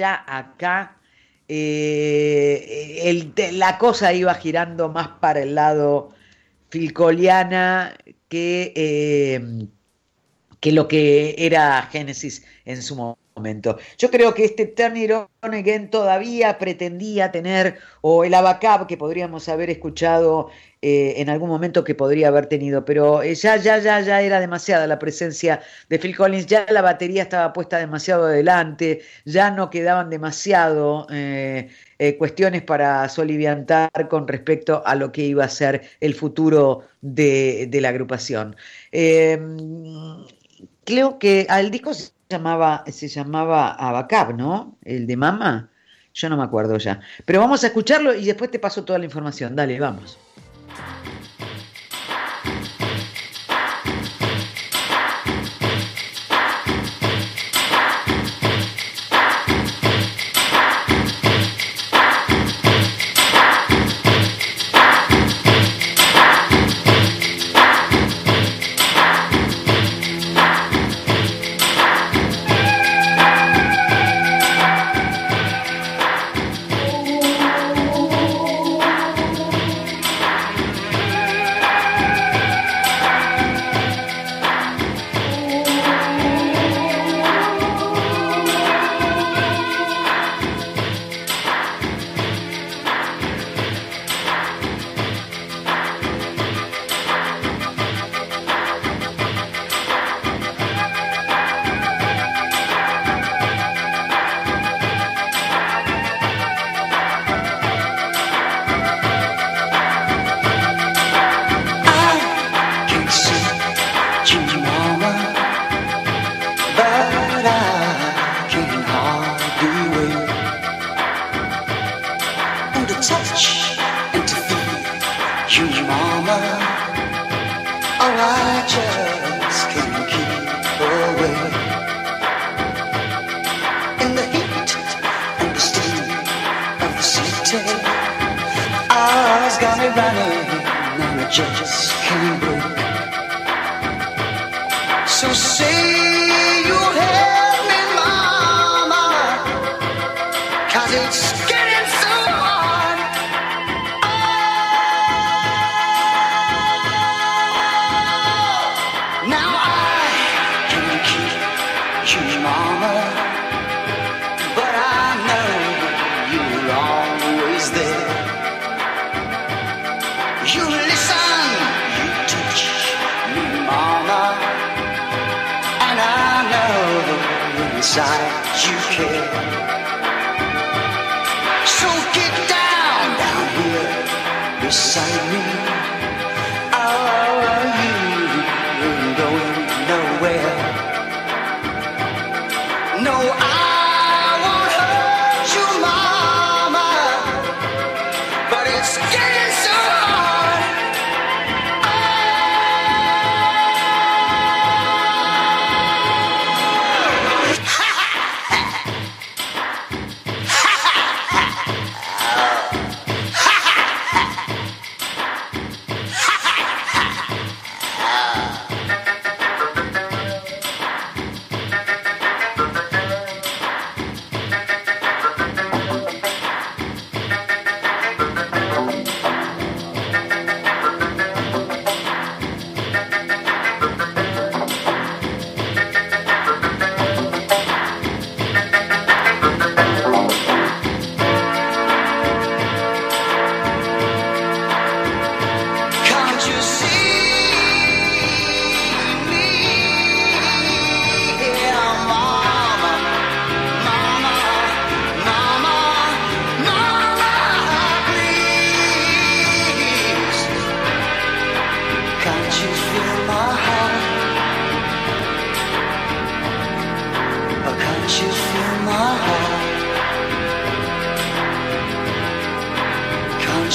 S2: la cosa iba girando más para el lado filcoliana que lo que era Génesis en su momento. Yo creo que Turn It On Again todavía pretendía tener, o el Abacab que podríamos haber escuchado en algún momento que podría haber tenido, pero ya era demasiada la presencia de Phil Collins, ya la batería estaba puesta demasiado adelante, ya no quedaban demasiado cuestiones para soliviantar con respecto a lo que iba a ser el futuro de la agrupación. Creo que al disco se llamaba Abacab, ¿no? El de Mama, yo no me acuerdo ya. Pero vamos a escucharlo y después te paso toda la información. Dale, vamos.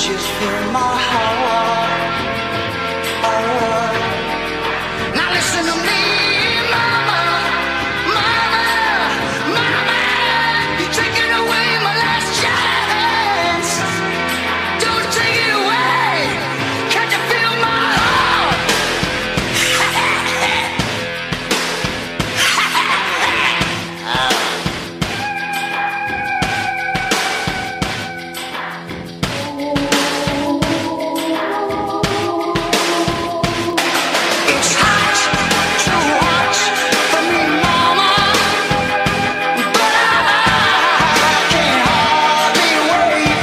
S10: just fill my heart. Now listen to me, mama, mama, mama. You're taking away my last chance. Don't take it away. Can't you feel my heart? It's hot, too hot for me, mama, but I can't hardly wait.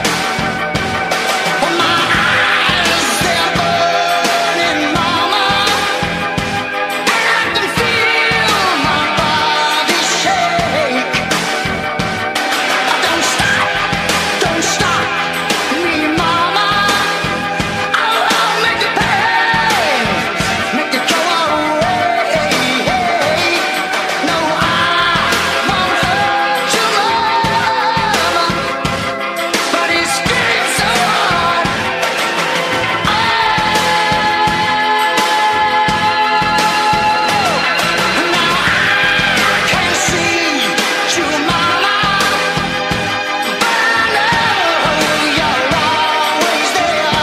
S10: For my eyes, they're burning, mama, and I can feel my body shake. Don't stop me, mama. I'll make it pay, make it go away. No, I won't hurt you, mama, but it's getting so hard. Now I can see you, mama, but I know you're always there.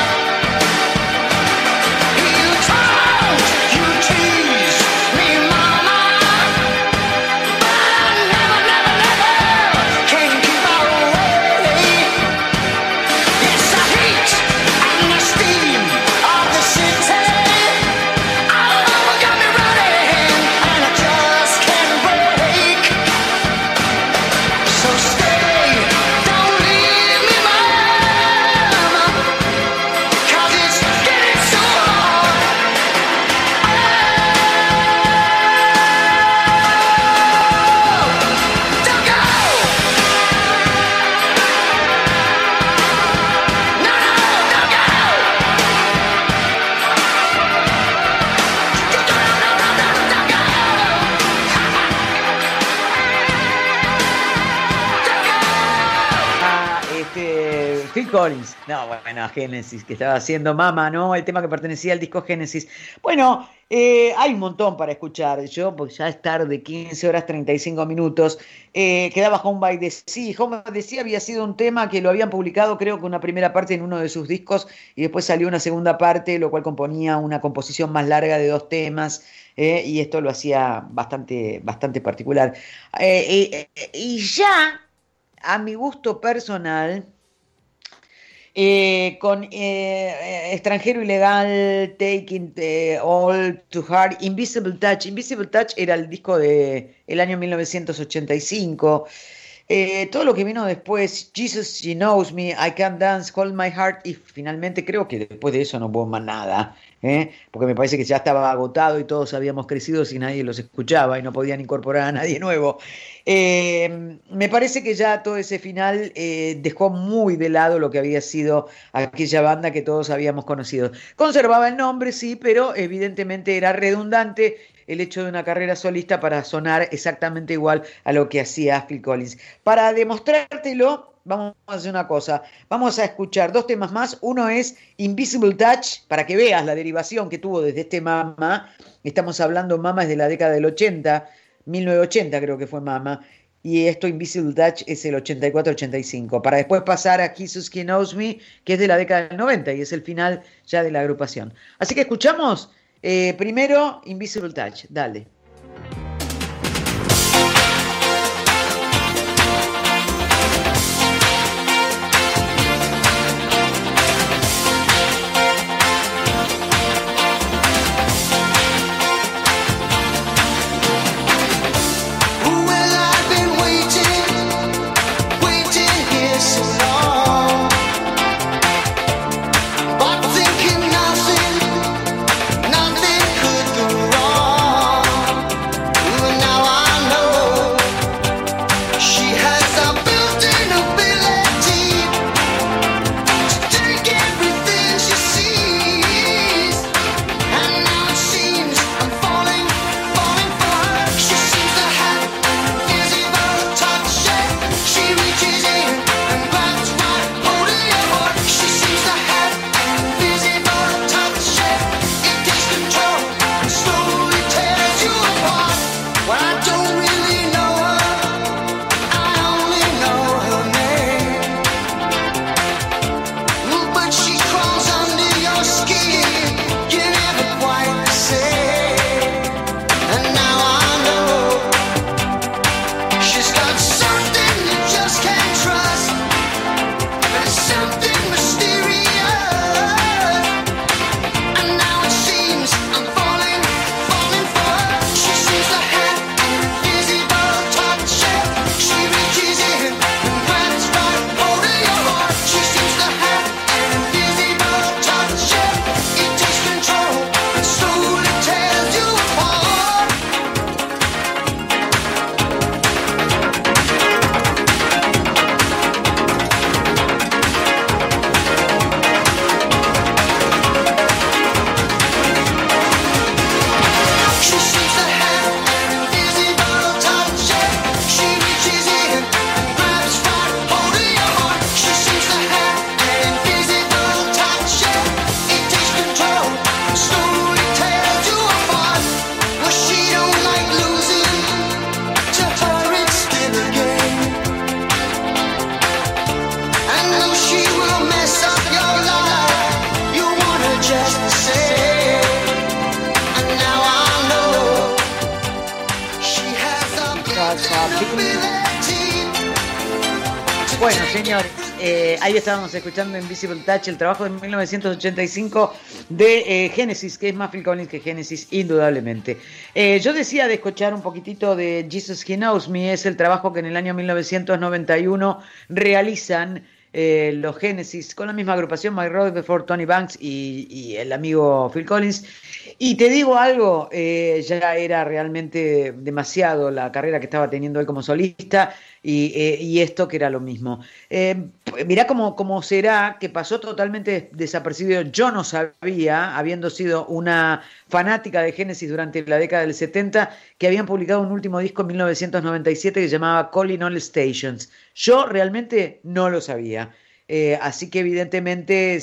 S10: You taunt, you tease me, mama, but I never can keep away. It's the heat and the steam of the city. Oh, got me running and I just can't break. So stay, don't leave me, mama, 'cause it's getting so hard. Don't go. No, don't go. Don't go.
S2: Phil Collins, no, bueno, Genesis, que estaba haciendo Mama, ¿no? El tema que pertenecía al disco Genesis. Bueno, hay un montón para escuchar. Yo, pues ya es tarde, 15 horas 35 minutos. Quedaba Home by the Sea. Home by the Sea había sido un tema que lo habían publicado, creo que una primera parte en uno de sus discos, y después salió una segunda parte, lo cual componía una composición más larga de 2 temas. Y esto lo hacía bastante particular. Y ya, a mi gusto personal, con Extranjero Ilegal, Taking All to Heart, Invisible Touch. Invisible Touch era el disco del año 1985. Todo lo que vino después, Jesus, She Knows Me, I Can't Dance, Hold My Heart, y finalmente creo que después de eso no hubo más nada, porque me parece que ya estaba agotado y todos habíamos crecido si nadie los escuchaba y no podían incorporar a nadie nuevo. Me parece que ya todo ese final dejó muy de lado lo que había sido aquella banda que todos habíamos conocido. Conservaba el nombre, sí, pero evidentemente era redundante el hecho de una carrera solista para sonar exactamente igual a lo que hacía Phil Collins. Para demostrártelo, vamos a hacer una cosa. Vamos a escuchar 2 temas más. Uno es Invisible Touch, para que veas la derivación que tuvo desde este Mama. Estamos hablando, Mama es de la década del 80, 1980 creo que fue Mama. Y esto, Invisible Touch, es el 84-85. Para después pasar a Jesus He Knows Me, que es de la década del 90 y es el final ya de la agrupación. Así que escuchamos primero Invisible Touch. Dale.
S10: But thinking nothing could go wrong.
S2: Bueno, señores, ahí estábamos escuchando Invisible Touch, el trabajo de 1985 de Genesis, que es más Phil Collins que Genesis, indudablemente. Yo decía de escuchar un poquitito de Jesus He Knows Me, es el trabajo que en el año 1991 realizan los Genesis con la misma agrupación, Mike Rutherford, Tony Banks y el amigo Phil Collins. Y te digo algo, ya era realmente demasiado la carrera que estaba teniendo él como solista y esto que era lo mismo. Mirá cómo será que pasó totalmente desapercibido. Yo no sabía, habiendo sido una fanática de Genesis durante la década del 70, que habían publicado un último disco en 1997 que se llamaba Calling All Stations. Yo realmente no lo sabía. Así que evidentemente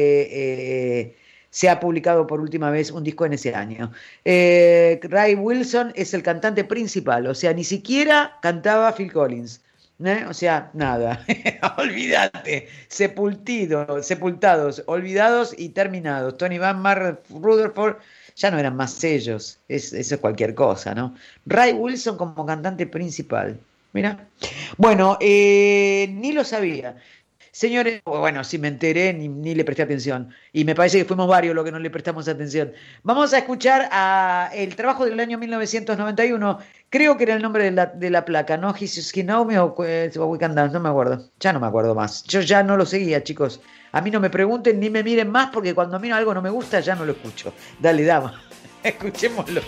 S2: se ha publicado por última vez un disco en ese año. Ray Wilson es el cantante principal, o sea, ni siquiera cantaba Phil Collins. O sea, nada, olvídate, sepultados, olvidados y terminados. Tony Van, Mark Rutherford, ya no eran más ellos, eso es cualquier cosa, ¿no? Ray Wilson como cantante principal, mira. Bueno, ni lo sabía. Señores, bueno, si me enteré, ni le presté atención. Y me parece que fuimos varios los que no le prestamos atención. Vamos a escuchar el trabajo del año 1991. Creo que era el nombre de la placa, ¿no? Jesus He Knows Me o We Can Dance, no me acuerdo. Ya no me acuerdo más. Yo ya no lo seguía, chicos. A mí no me pregunten ni me miren más porque cuando a mí algo no me gusta ya no lo escucho. Dale, dama. Escuchémoslo.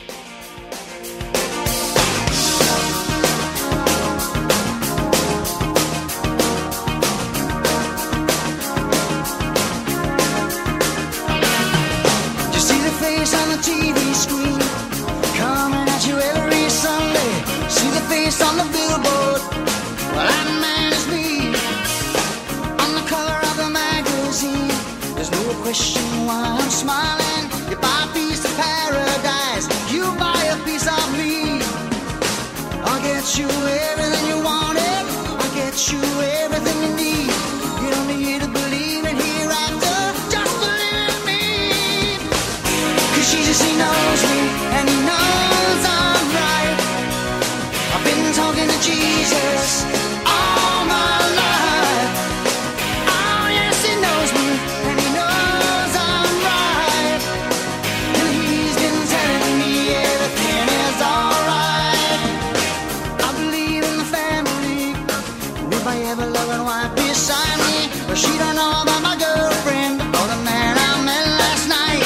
S10: TV screen coming at you every Sunday. See the face on the billboard. Well, that man is me. On the cover of the magazine, there's no question why I'm smiling. You buy a piece of paradise, you buy a piece of me. I'll get you everything you wanted. I'll get you everything you need. You don't need to believe in hereafter. Just believe in me. 'Cause Jesus, he knows me, and he knows I'm right. I've been talking to Jesus all my life. Oh yes, he knows me, and he knows I'm right. And he's been telling me everything is alright. I believe in the family, with my ever-loving wife beside me. But she don't know about my girlfriend or the man I met last night.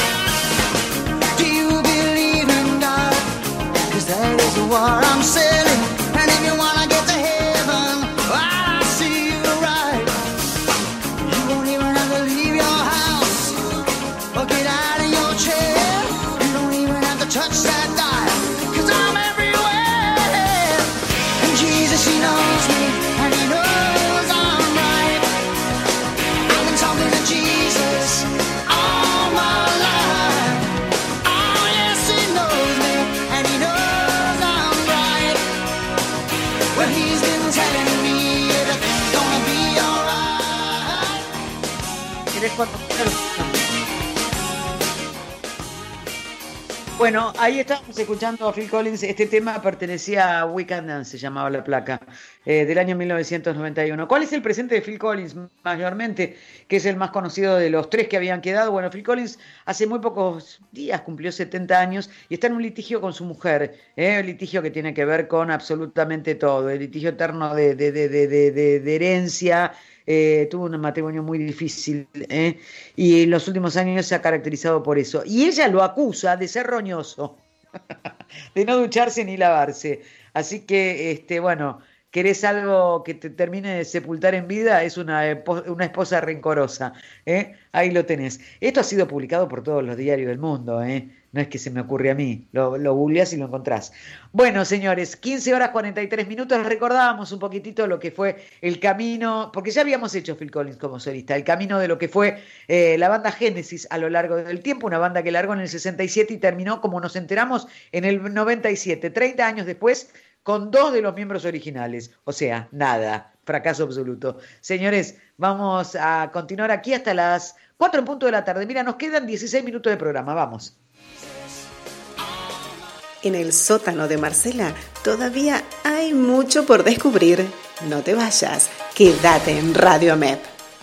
S10: That is what I'm selling. And if you wanna get to heaven, I see you right. You won't even have to leave your house or get out of your chair. You don't even have to touch that dial, 'cause I'm everywhere. And Jesus, he knows me, and he knows I'm right. I've been talking to Jesus all my life. Oh yes, he knows me, and he knows well, he's been telling me everything's gonna be alright.
S2: Bueno, ahí estábamos escuchando a Phil Collins. Este tema pertenecía a We Can Dance, se llamaba la placa, del año 1991. ¿Cuál es el presente de Phil Collins mayormente? Que es el más conocido de los tres que habían quedado. Bueno, Phil Collins hace muy pocos días cumplió 70 años y está en un litigio con su mujer. Un litigio que tiene que ver con absolutamente todo. El litigio eterno de herencia. Tuvo un matrimonio muy difícil y en los últimos años se ha caracterizado por eso. Y ella lo acusa de ser roñoso, de no ducharse ni lavarse. Así que, bueno, ¿querés algo que te termine de sepultar en vida? Es una esposa rencorosa. Ahí lo tenés. Esto ha sido publicado por todos los diarios del mundo. No es que se me ocurre a mí, lo googleás y lo encontrás. Bueno, señores, 15 horas 43 minutos, recordábamos un poquitito lo que fue el camino, porque ya habíamos hecho Phil Collins como solista, el camino de lo que fue la banda Genesis a lo largo del tiempo, una banda que largó en el 67 y terminó, como nos enteramos, en el 97, 30 años después, con 2 de los miembros originales, o sea, nada, fracaso absoluto. Señores, vamos a continuar aquí hasta las 4 en punto de la tarde. Mira, nos quedan 16 minutos de programa, vamos.
S1: En el sótano de Marcela todavía hay mucho por descubrir. No te vayas, quédate en Radio AMEP.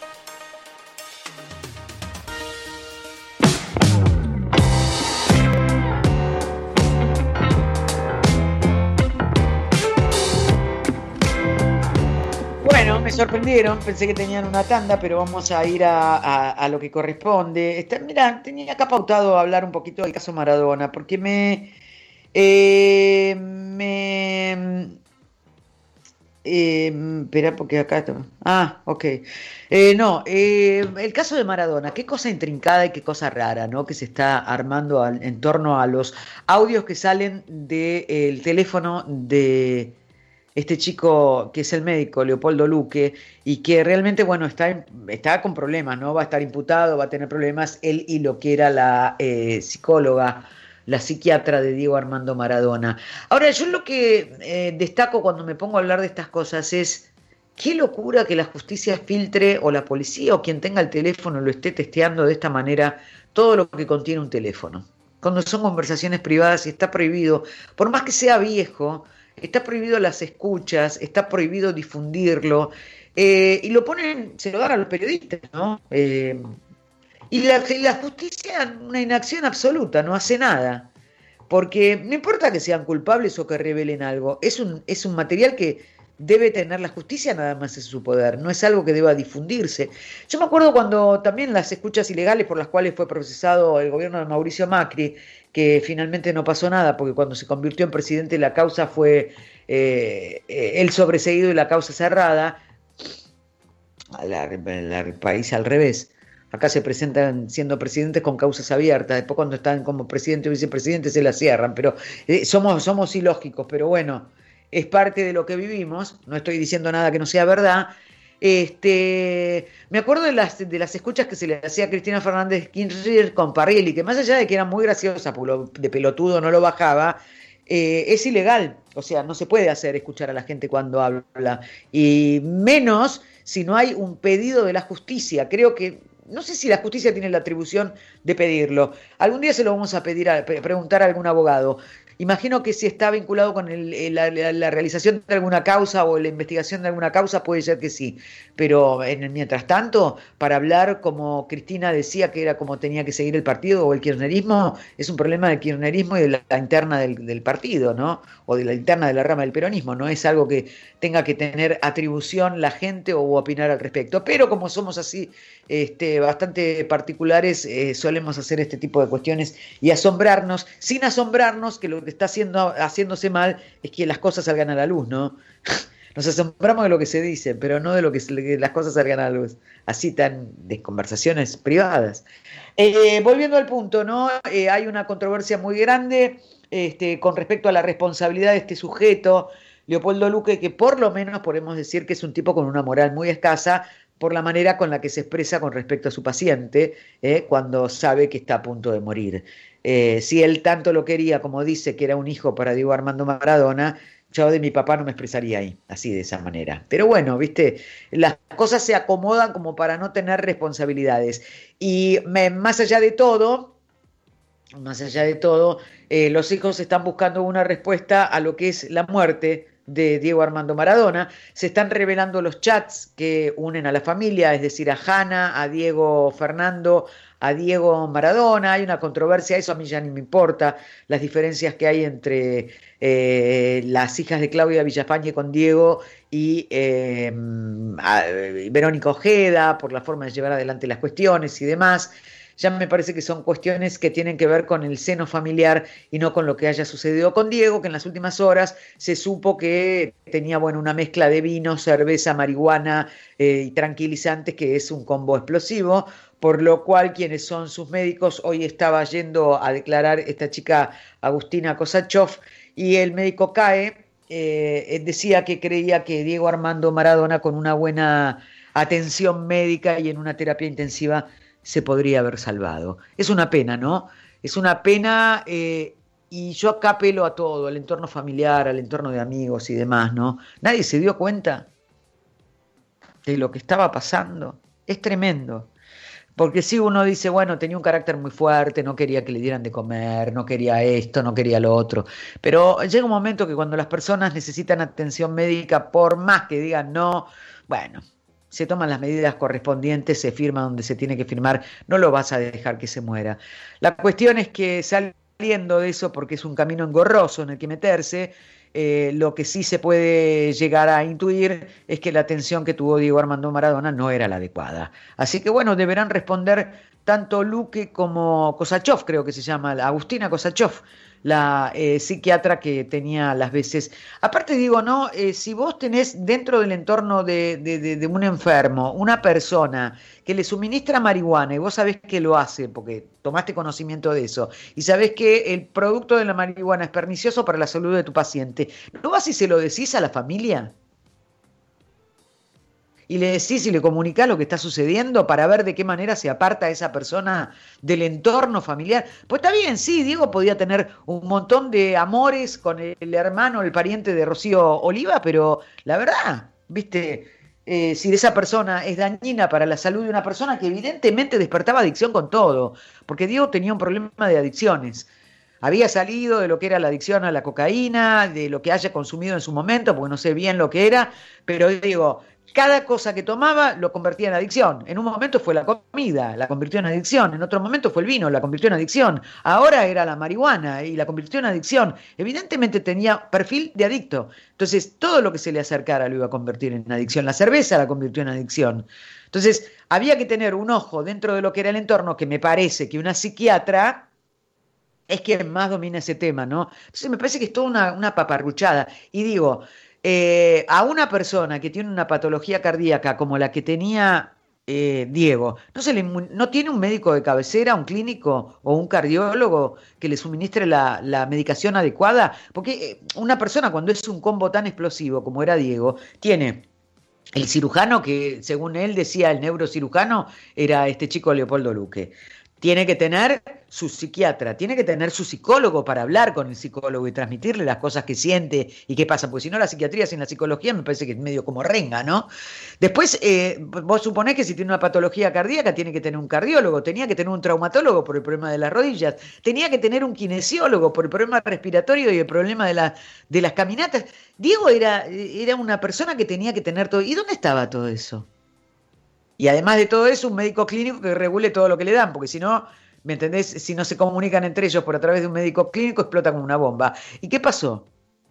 S2: Bueno, me sorprendieron, pensé que tenían una tanda, pero vamos a ir a lo que corresponde. Mirá, tenía acá pautado hablar un poquito del caso Maradona, porque espera, porque acá... ok. El caso de Maradona, qué cosa intrincada y qué cosa rara, ¿no? Que se está armando en torno a los audios que salen del teléfono de este chico que es el médico, Leopoldo Luque, y que realmente, bueno, está con problemas, ¿no? Va a estar imputado, va a tener problemas, él y lo que era la psicóloga, la psiquiatra de Diego Armando Maradona. Ahora, yo lo que destaco cuando me pongo a hablar de estas cosas es qué locura que la justicia filtre, o la policía, o quien tenga el teléfono lo esté testeando de esta manera, todo lo que contiene un teléfono. Cuando son conversaciones privadas y está prohibido, por más que sea viejo, está prohibido las escuchas, está prohibido difundirlo, y lo ponen, se lo dan a los periodistas, ¿no? Y la justicia, una inacción absoluta, no hace nada. Porque no importa que sean culpables o que revelen algo, es un material que debe tener la justicia nada más en su poder, no es algo que deba difundirse. Yo me acuerdo cuando también las escuchas ilegales por las cuales fue procesado el gobierno de Mauricio Macri, que finalmente no pasó nada, porque cuando se convirtió en presidente la causa fue el sobreseído y la causa cerrada. El país al revés. Acá se presentan siendo presidentes con causas abiertas, después cuando están como presidente o vicepresidente se las cierran, pero somos ilógicos, pero bueno, es parte de lo que vivimos, no estoy diciendo nada que no sea verdad. Me acuerdo de las escuchas que se le hacía a Cristina Fernández Kirchner con Parrilli, que más allá de que era muy graciosa, porque de pelotudo no lo bajaba, es ilegal, o sea, no se puede hacer escuchar a la gente cuando habla, y menos si no hay un pedido de la justicia. Creo que, no sé si la justicia tiene la atribución de pedirlo, algún día se lo vamos a preguntar a algún abogado. Imagino que si está vinculado con la realización de alguna causa o la investigación de alguna causa, puede ser que sí. Pero mientras tanto, para hablar como Cristina decía que era como tenía que seguir el partido o el kirchnerismo, es un problema del kirchnerismo y de la interna del partido, ¿no? O de la interna de la rama del peronismo. No es algo que tenga que tener atribución la gente o opinar al respecto. Pero como somos así bastante particulares, solemos hacer este tipo de cuestiones y asombrarnos, sin asombrarnos que lo que está haciéndose mal es que las cosas salgan a la luz, ¿no? Nos asombramos de lo que se dice, pero no de lo que las cosas salgan a la luz, así tan de conversaciones privadas. Volviendo al punto, ¿no? Hay una controversia muy grande con respecto a la responsabilidad de este sujeto, Leopoldo Luque, que por lo menos podemos decir que es un tipo con una moral muy escasa, por la manera con la que se expresa con respecto a su paciente, cuando sabe que está a punto de morir. Si él tanto lo quería, como dice que era un hijo para Diego Armando Maradona, yo de mi papá no me expresaría ahí, así de esa manera. Pero bueno, viste, las cosas se acomodan como para no tener responsabilidades. Y más allá de todo, los hijos están buscando una respuesta a lo que es la muerte de Diego Armando Maradona. Se están revelando los chats que unen a la familia, es decir, a Hanna, a Diego Fernando, a Diego Maradona. Hay una controversia, eso a mí ya ni me importa, las diferencias que hay entre las hijas de Claudia Villafañe con Diego y Verónica Ojeda, por la forma de llevar adelante las cuestiones y demás. Ya me parece que son cuestiones que tienen que ver con el seno familiar y no con lo que haya sucedido con Diego, que en las últimas horas se supo que tenía una mezcla de vino, cerveza, marihuana y tranquilizantes, que es un combo explosivo, por lo cual quienes son sus médicos, hoy estaba yendo a declarar esta chica Agustina Kosachov, y el médico CAE decía que creía que Diego Armando Maradona, con una buena atención médica y en una terapia intensiva, se podría haber salvado. Es una pena, ¿no? Es una pena, y yo acá apelo a todo, al entorno familiar, al entorno de amigos y demás, ¿no? Nadie se dio cuenta de lo que estaba pasando. Es tremendo. Porque si uno dice, bueno, tenía un carácter muy fuerte, no quería que le dieran de comer, no quería esto, no quería lo otro. Pero llega un momento que cuando las personas necesitan atención médica, por más que digan no, bueno, se toman las medidas correspondientes, se firma donde se tiene que firmar, no lo vas a dejar que se muera. La cuestión es que saliendo de eso, porque es un camino engorroso en el que meterse, lo que sí se puede llegar a intuir es que la atención que tuvo Diego Armando Maradona no era la adecuada. Así que bueno, deberán responder tanto Luque como Kosachov, creo que se llama, Agustina Kosachov, la psiquiatra que tenía las veces. Aparte digo, ¿no? Si vos tenés dentro del entorno de un enfermo, una persona que le suministra marihuana y vos sabés que lo hace, porque tomaste conocimiento de eso, y sabés que el producto de la marihuana es pernicioso para la salud de tu paciente, ¿no vas y se lo decís a la familia? Y le decís y le comunicás lo que está sucediendo para ver de qué manera se aparta esa persona del entorno familiar. Pues está bien, sí, Diego podía tener un montón de amores con el hermano, el pariente de Rocío Oliva, pero la verdad, viste, si esa persona es dañina para la salud de una persona que evidentemente despertaba adicción con todo, porque Diego tenía un problema de adicciones. Había salido de lo que era la adicción a la cocaína, de lo que haya consumido en su momento, porque no sé bien lo que era, pero digo, cada cosa que tomaba lo convertía en adicción. En un momento fue la comida, la convirtió en adicción. En otro momento fue el vino, la convirtió en adicción. Ahora era la marihuana y la convirtió en adicción. Evidentemente tenía perfil de adicto. Entonces, todo lo que se le acercara lo iba a convertir en adicción. La cerveza la convirtió en adicción. Entonces, había que tener un ojo dentro de lo que era el entorno, que me parece que una psiquiatra es quien más domina ese tema, ¿no? Entonces, me parece que es toda una paparruchada. Y digo, a una persona que tiene una patología cardíaca como la que tenía Diego, ¿no tiene un médico de cabecera, un clínico o un cardiólogo que le suministre la medicación adecuada? Porque una persona cuando es un combo tan explosivo como era Diego, tiene el cirujano que, según él decía, el neurocirujano, era este chico Leopoldo Luque. Tiene que tener su psiquiatra, tiene que tener su psicólogo para hablar con el psicólogo y transmitirle las cosas que siente y qué pasa, porque si no la psiquiatría sin la psicología me parece que es medio como renga, ¿no? Después, vos suponés que si tiene una patología cardíaca tiene que tener un cardiólogo, tenía que tener un traumatólogo por el problema de las rodillas, tenía que tener un kinesiólogo por el problema respiratorio y el problema de las caminatas. Diego era una persona que tenía que tener todo. ¿Y dónde estaba todo eso? Y además de todo eso, un médico clínico que regule todo lo que le dan, porque si no, ¿me entendés? Si no se comunican entre ellos por a través de un médico clínico, explota como una bomba. ¿Y qué pasó?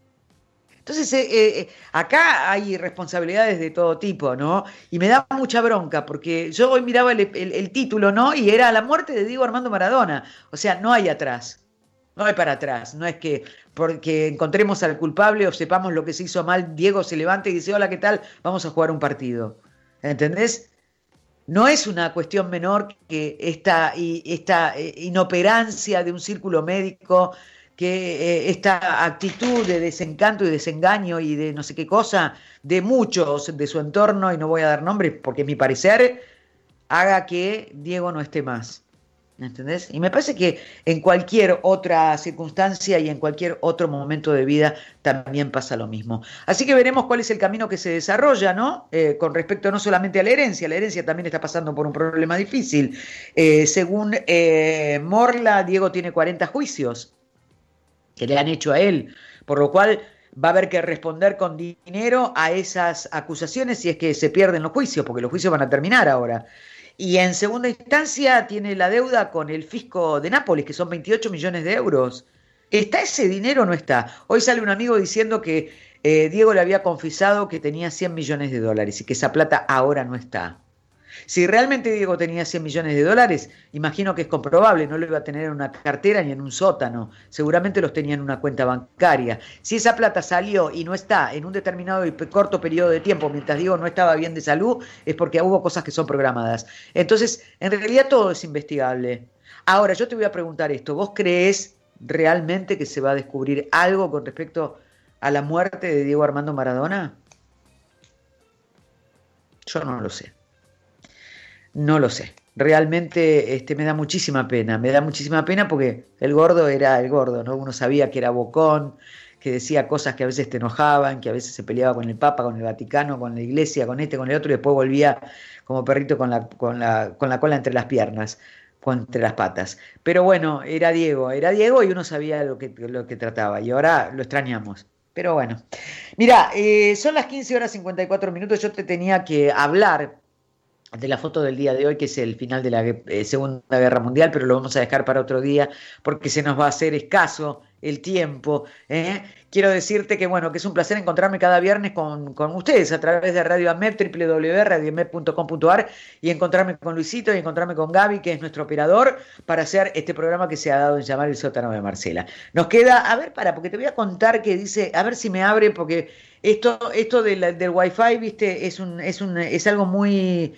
S2: Entonces, acá hay responsabilidades de todo tipo, ¿no? Y me da mucha bronca, porque yo hoy miraba el título, ¿no? Y era La muerte de Diego Armando Maradona. O sea, no hay atrás. No hay para atrás. No es que porque encontremos al culpable o sepamos lo que se hizo mal, Diego se levanta y dice, hola, ¿qué tal? Vamos a jugar un partido. ¿Entendés? No es una cuestión menor que esta inoperancia de un círculo médico, que esta actitud de desencanto y desengaño y de no sé qué cosa de muchos de su entorno, y no voy a dar nombres porque es mi parecer, haga que Diego no esté más. ¿Entendés? Y me parece que en cualquier otra circunstancia y en cualquier otro momento de vida también pasa lo mismo. Así que veremos cuál es el camino que se desarrolla, ¿no? Con respecto no solamente a la herencia también está pasando por un problema difícil. Según Morla, Diego tiene 40 juicios que le han hecho a él, por lo cual va a haber que responder con dinero a esas acusaciones si es que se pierden los juicios, porque los juicios van a terminar ahora. Y en segunda instancia tiene la deuda con el fisco de Nápoles, que son 28 millones de euros. ¿Está ese dinero o no está? Hoy sale un amigo diciendo que Diego le había confesado que tenía 100 millones de dólares y que esa plata ahora no está. Si realmente Diego tenía 100 millones de dólares, imagino que es comprobable, no lo iba a tener en una cartera ni en un sótano, seguramente los tenía en una cuenta bancaria. Si esa plata salió y no está en un determinado y corto periodo de tiempo, mientras Diego no estaba bien de salud, es porque hubo cosas que son programadas. Entonces, en realidad todo es investigable. Ahora, yo te voy a preguntar esto, ¿vos creés realmente que se va a descubrir algo con respecto a la muerte de Diego Armando Maradona? Yo no lo sé. No lo sé. Realmente me da muchísima pena. Me da muchísima pena porque el gordo era el gordo, ¿no? Uno sabía que era bocón, que decía cosas que a veces te enojaban, que a veces se peleaba con el Papa, con el Vaticano, con la Iglesia, con este, con el otro, y después volvía como perrito con la cola entre las piernas, entre las patas. Pero bueno, era Diego y uno sabía lo que trataba, y ahora lo extrañamos. Pero bueno, mira, son las 15:54, yo te tenía que hablar de la foto del día de hoy, que es el final de la Segunda Guerra Mundial, pero lo vamos a dejar para otro día porque se nos va a hacer escaso el tiempo. Quiero decirte que bueno, que es un placer encontrarme cada viernes con ustedes a través de Radio AMEP, www.radioamep.com.ar, y encontrarme con Luisito y encontrarme con Gaby, que es nuestro operador, para hacer este programa que se ha dado en llamar El Sótano de Marcela. Nos queda, a ver, porque te voy a contar que dice, a ver si me abre, porque esto del Wi-Fi, viste, es algo muy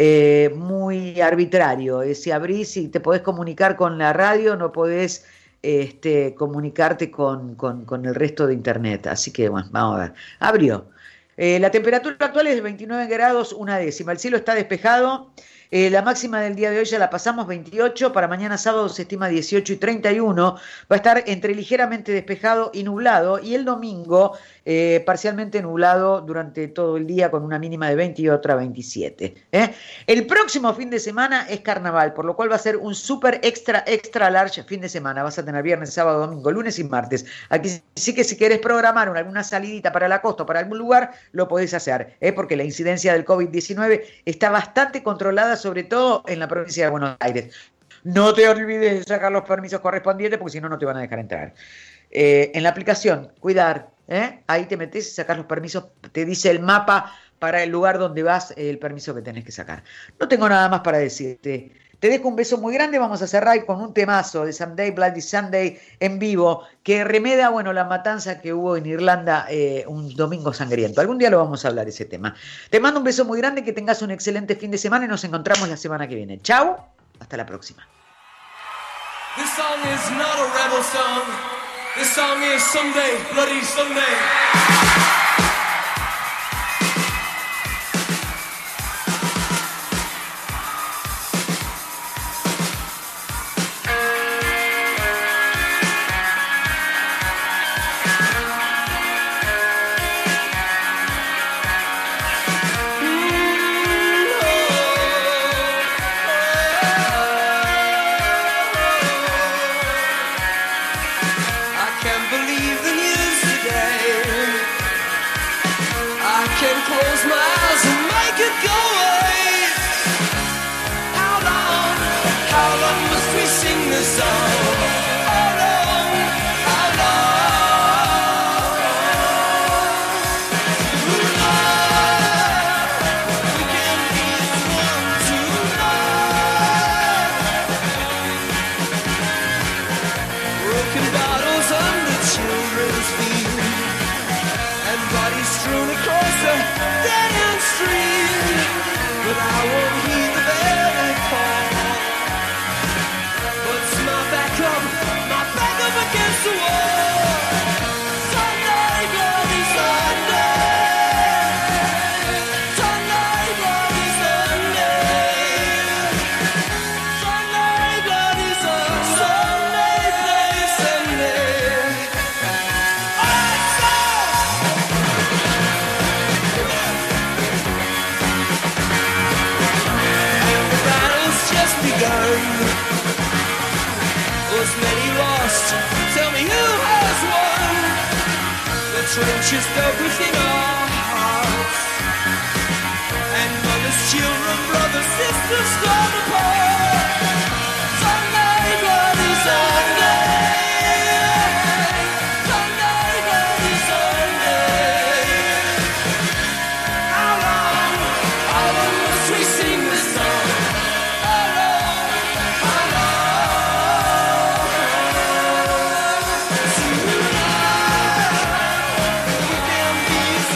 S2: arbitrario. Si abrís y te podés comunicar con la radio, no podés comunicarte con el resto de internet. Así que bueno, vamos a ver. Abrió. La temperatura actual es de 29 grados, 1/10. El cielo está despejado. La máxima del día de hoy ya la pasamos, 28. Para mañana sábado se estima 18 y 31. Va a estar entre ligeramente despejado y nublado. Y el domingo parcialmente nublado durante todo el día, con una mínima de 20 y otra 27. El próximo fin de semana es carnaval, por lo cual va a ser un súper extra large fin de semana. Vas a tener viernes, sábado, domingo, lunes y martes. Aquí sí que si querés programar alguna salidita para la costa o para algún lugar, lo podés hacer, porque la incidencia del COVID-19 está bastante controlada, sobre todo en la provincia de Buenos Aires. No te olvides de sacar los permisos correspondientes, porque si no, no te van a dejar entrar. En la aplicación, cuidar, ahí te metés y sacás los permisos, te dice el mapa para el lugar donde vas, el permiso que tenés que sacar. No tengo nada más para decirte. Te dejo un beso muy grande. Vamos a cerrar con un temazo de Someday Bloody Sunday en vivo, que remeda, la matanza que hubo en Irlanda un domingo sangriento. Algún día lo vamos a hablar ese tema. Te mando un beso muy grande, que tengas un excelente fin de semana y nos encontramos la semana que viene. Chau, hasta la próxima.
S11: This song is not a rebel song. This song is Someday Bloody Sunday. Trenches filled within our hearts, and mothers, children, brothers, sisters torn apart. Sunday, bloody Sunday. Sunday, bloody Sunday. How long must we sing this song? How long, how long? Tonight we can be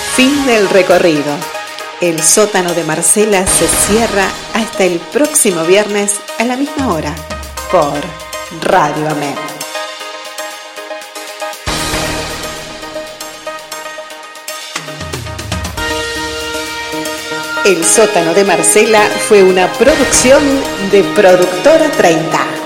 S8: Fin del recorrido. El sótano de Marcela se cierra hasta el próximo viernes a la misma hora por Radio AMEP. El sótano de Marcela fue una producción de Productora 30.